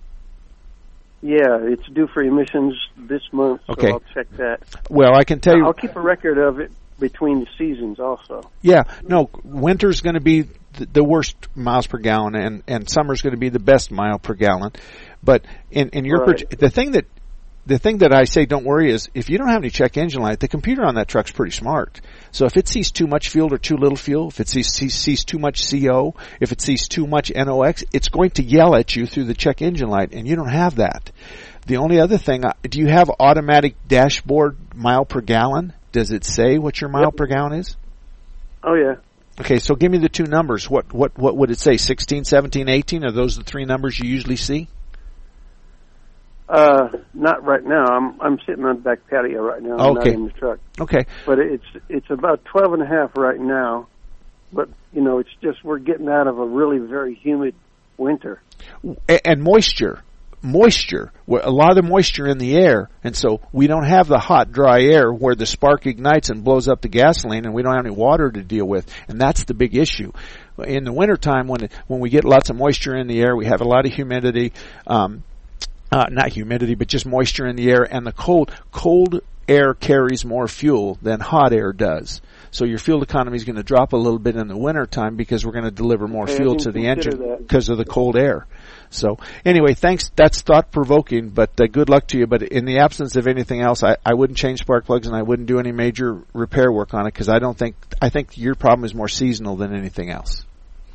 Yeah, it's due for emissions this month, so okay. I'll check that. Well, I can tell you... I'll keep a record of it between the seasons also. Yeah, no, winter's going to be the, the worst miles per gallon, and, and summer's going to be the best mile per gallon. But in, in your... Right. Per- the thing that the thing that I say don't worry is, if you don't have any check engine light, the computer on that truck's pretty smart. So if it sees too much fuel or too little fuel, if it sees, sees, sees too much C O, if it sees too much N O X, it's going to yell at you through the check engine light, and you don't have that. The only other thing, do you have automatic dashboard mile per gallon? Does it say what your mile yep. per gallon is? Oh, yeah. Okay, so give me the two numbers. What what what would it say? sixteen, seventeen, eighteen? Are those the three numbers you usually see? Uh, not right now. I'm I'm sitting on the back patio right now. I'm okay. not in the truck. Okay. But it's it's about twelve and a half right now. But, you know, it's just we're getting out of a really very humid winter. And moisture. moisture, a lot of moisture in the air, and so we don't have the hot, dry air where the spark ignites and blows up the gasoline, and we don't have any water to deal with, and that's the big issue. In the wintertime, when it, when we get lots of moisture in the air, we have a lot of humidity, um, uh, not humidity, but just moisture in the air, and the cold, cold air carries more fuel than hot air does. So your fuel economy is going to drop a little bit in the wintertime because we're going to deliver more I fuel didn't to the consider engine that. because of the cold air. So anyway, thanks. That's thought-provoking, but uh, good luck to you. But in the absence of anything else, I, I wouldn't change spark plugs and I wouldn't do any major repair work on it because I don't think, I think your problem is more seasonal than anything else.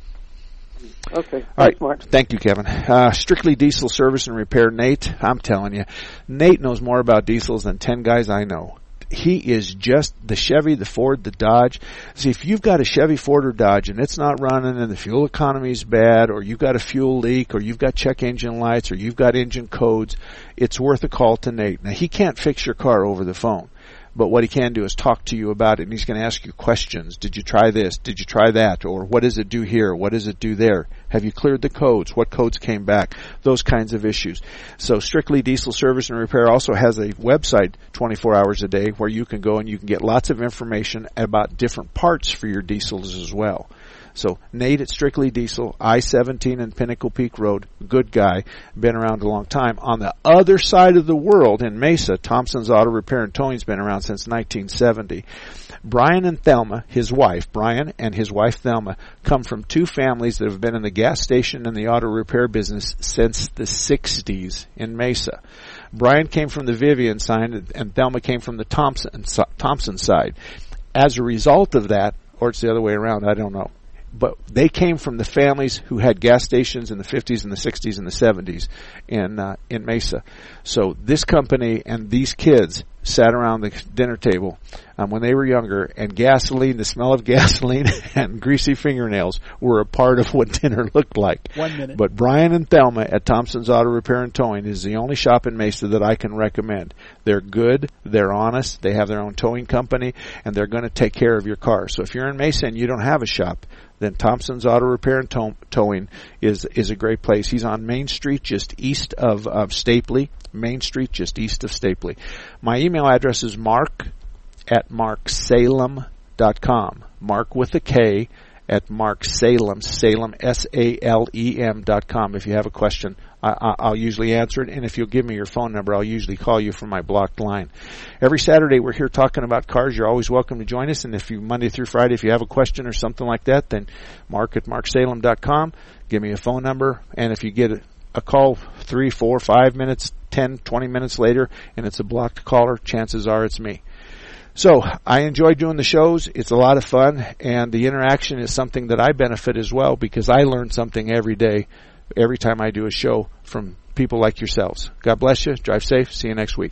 Okay. All right. Mark. Thank you, Kevin. Uh, Strictly Diesel Service and Repair, Nate. I'm telling you, Nate knows more about diesels than ten guys I know. He is just the Chevy, the Ford, the Dodge. See, if you've got a Chevy, Ford, or Dodge and it's not running and the fuel economy is bad, or you've got a fuel leak, or you've got check engine lights, or you've got engine codes, it's worth a call to Nate. Now, he can't fix your car over the phone, but what he can do is talk to you about it, and he's going to ask you questions. Did you try this? Did you try that? Or what does it do here? What does it do there? Have you cleared the codes? What codes came back? Those kinds of issues. So Strictly Diesel Service and Repair also has a website twenty-four hours a day where you can go and you can get lots of information about different parts for your diesels as well. So Nate at Strictly Diesel, I seventeen and Pinnacle Peak Road, good guy, been around a long time. On the other side of the world in Mesa, Thompson's Auto Repair and Towing's been around since nineteen seventy. Brian and Thelma, his wife, Brian and his wife Thelma, come from two families that have been in the gas station and the auto repair business since the sixties in Mesa. Brian came from the Vivian side and Thelma came from the Thompson, Thompson side. As a result of that, or it's the other way around, I don't know. But they came from the families who had gas stations in the fifties and the sixties and the seventies in uh, in Mesa. So this company and these kids sat around the dinner table um, when they were younger, and gasoline, the smell of gasoline and greasy fingernails were a part of what dinner looked like. One minute. But Brian and Thelma at Thompson's Auto Repair and Towing is the only shop in Mesa that I can recommend. They're good, they're honest, they have their own towing company, and they're going to take care of your car. So if you're in Mesa and you don't have a shop, then Thompson's Auto Repair and tow- Towing is is a great place. He's on Main Street, just east of, of Stapley. Main Street, just east of Stapley. My email address is mark at mark salem dot com. Mark with a K at Mark Salem, Salem, S A L E M dot com. If you have a question, I, I'll usually answer it, and if you'll give me your phone number, I'll usually call you from my blocked line. Every Saturday, we're here talking about cars. You're always welcome to join us, and if you, Monday through Friday, if you have a question or something like that, then Mark at Mark Salem dot com. Give me a phone number, and if you get a, a call three, four, five minutes, ten, twenty minutes later, and it's a blocked caller, chances are it's me. So I enjoy doing the shows. It's a lot of fun, and the interaction is something that I benefit as well because I learn something every day, every time I do a show from people like yourselves. God bless you. Drive safe. See you next week.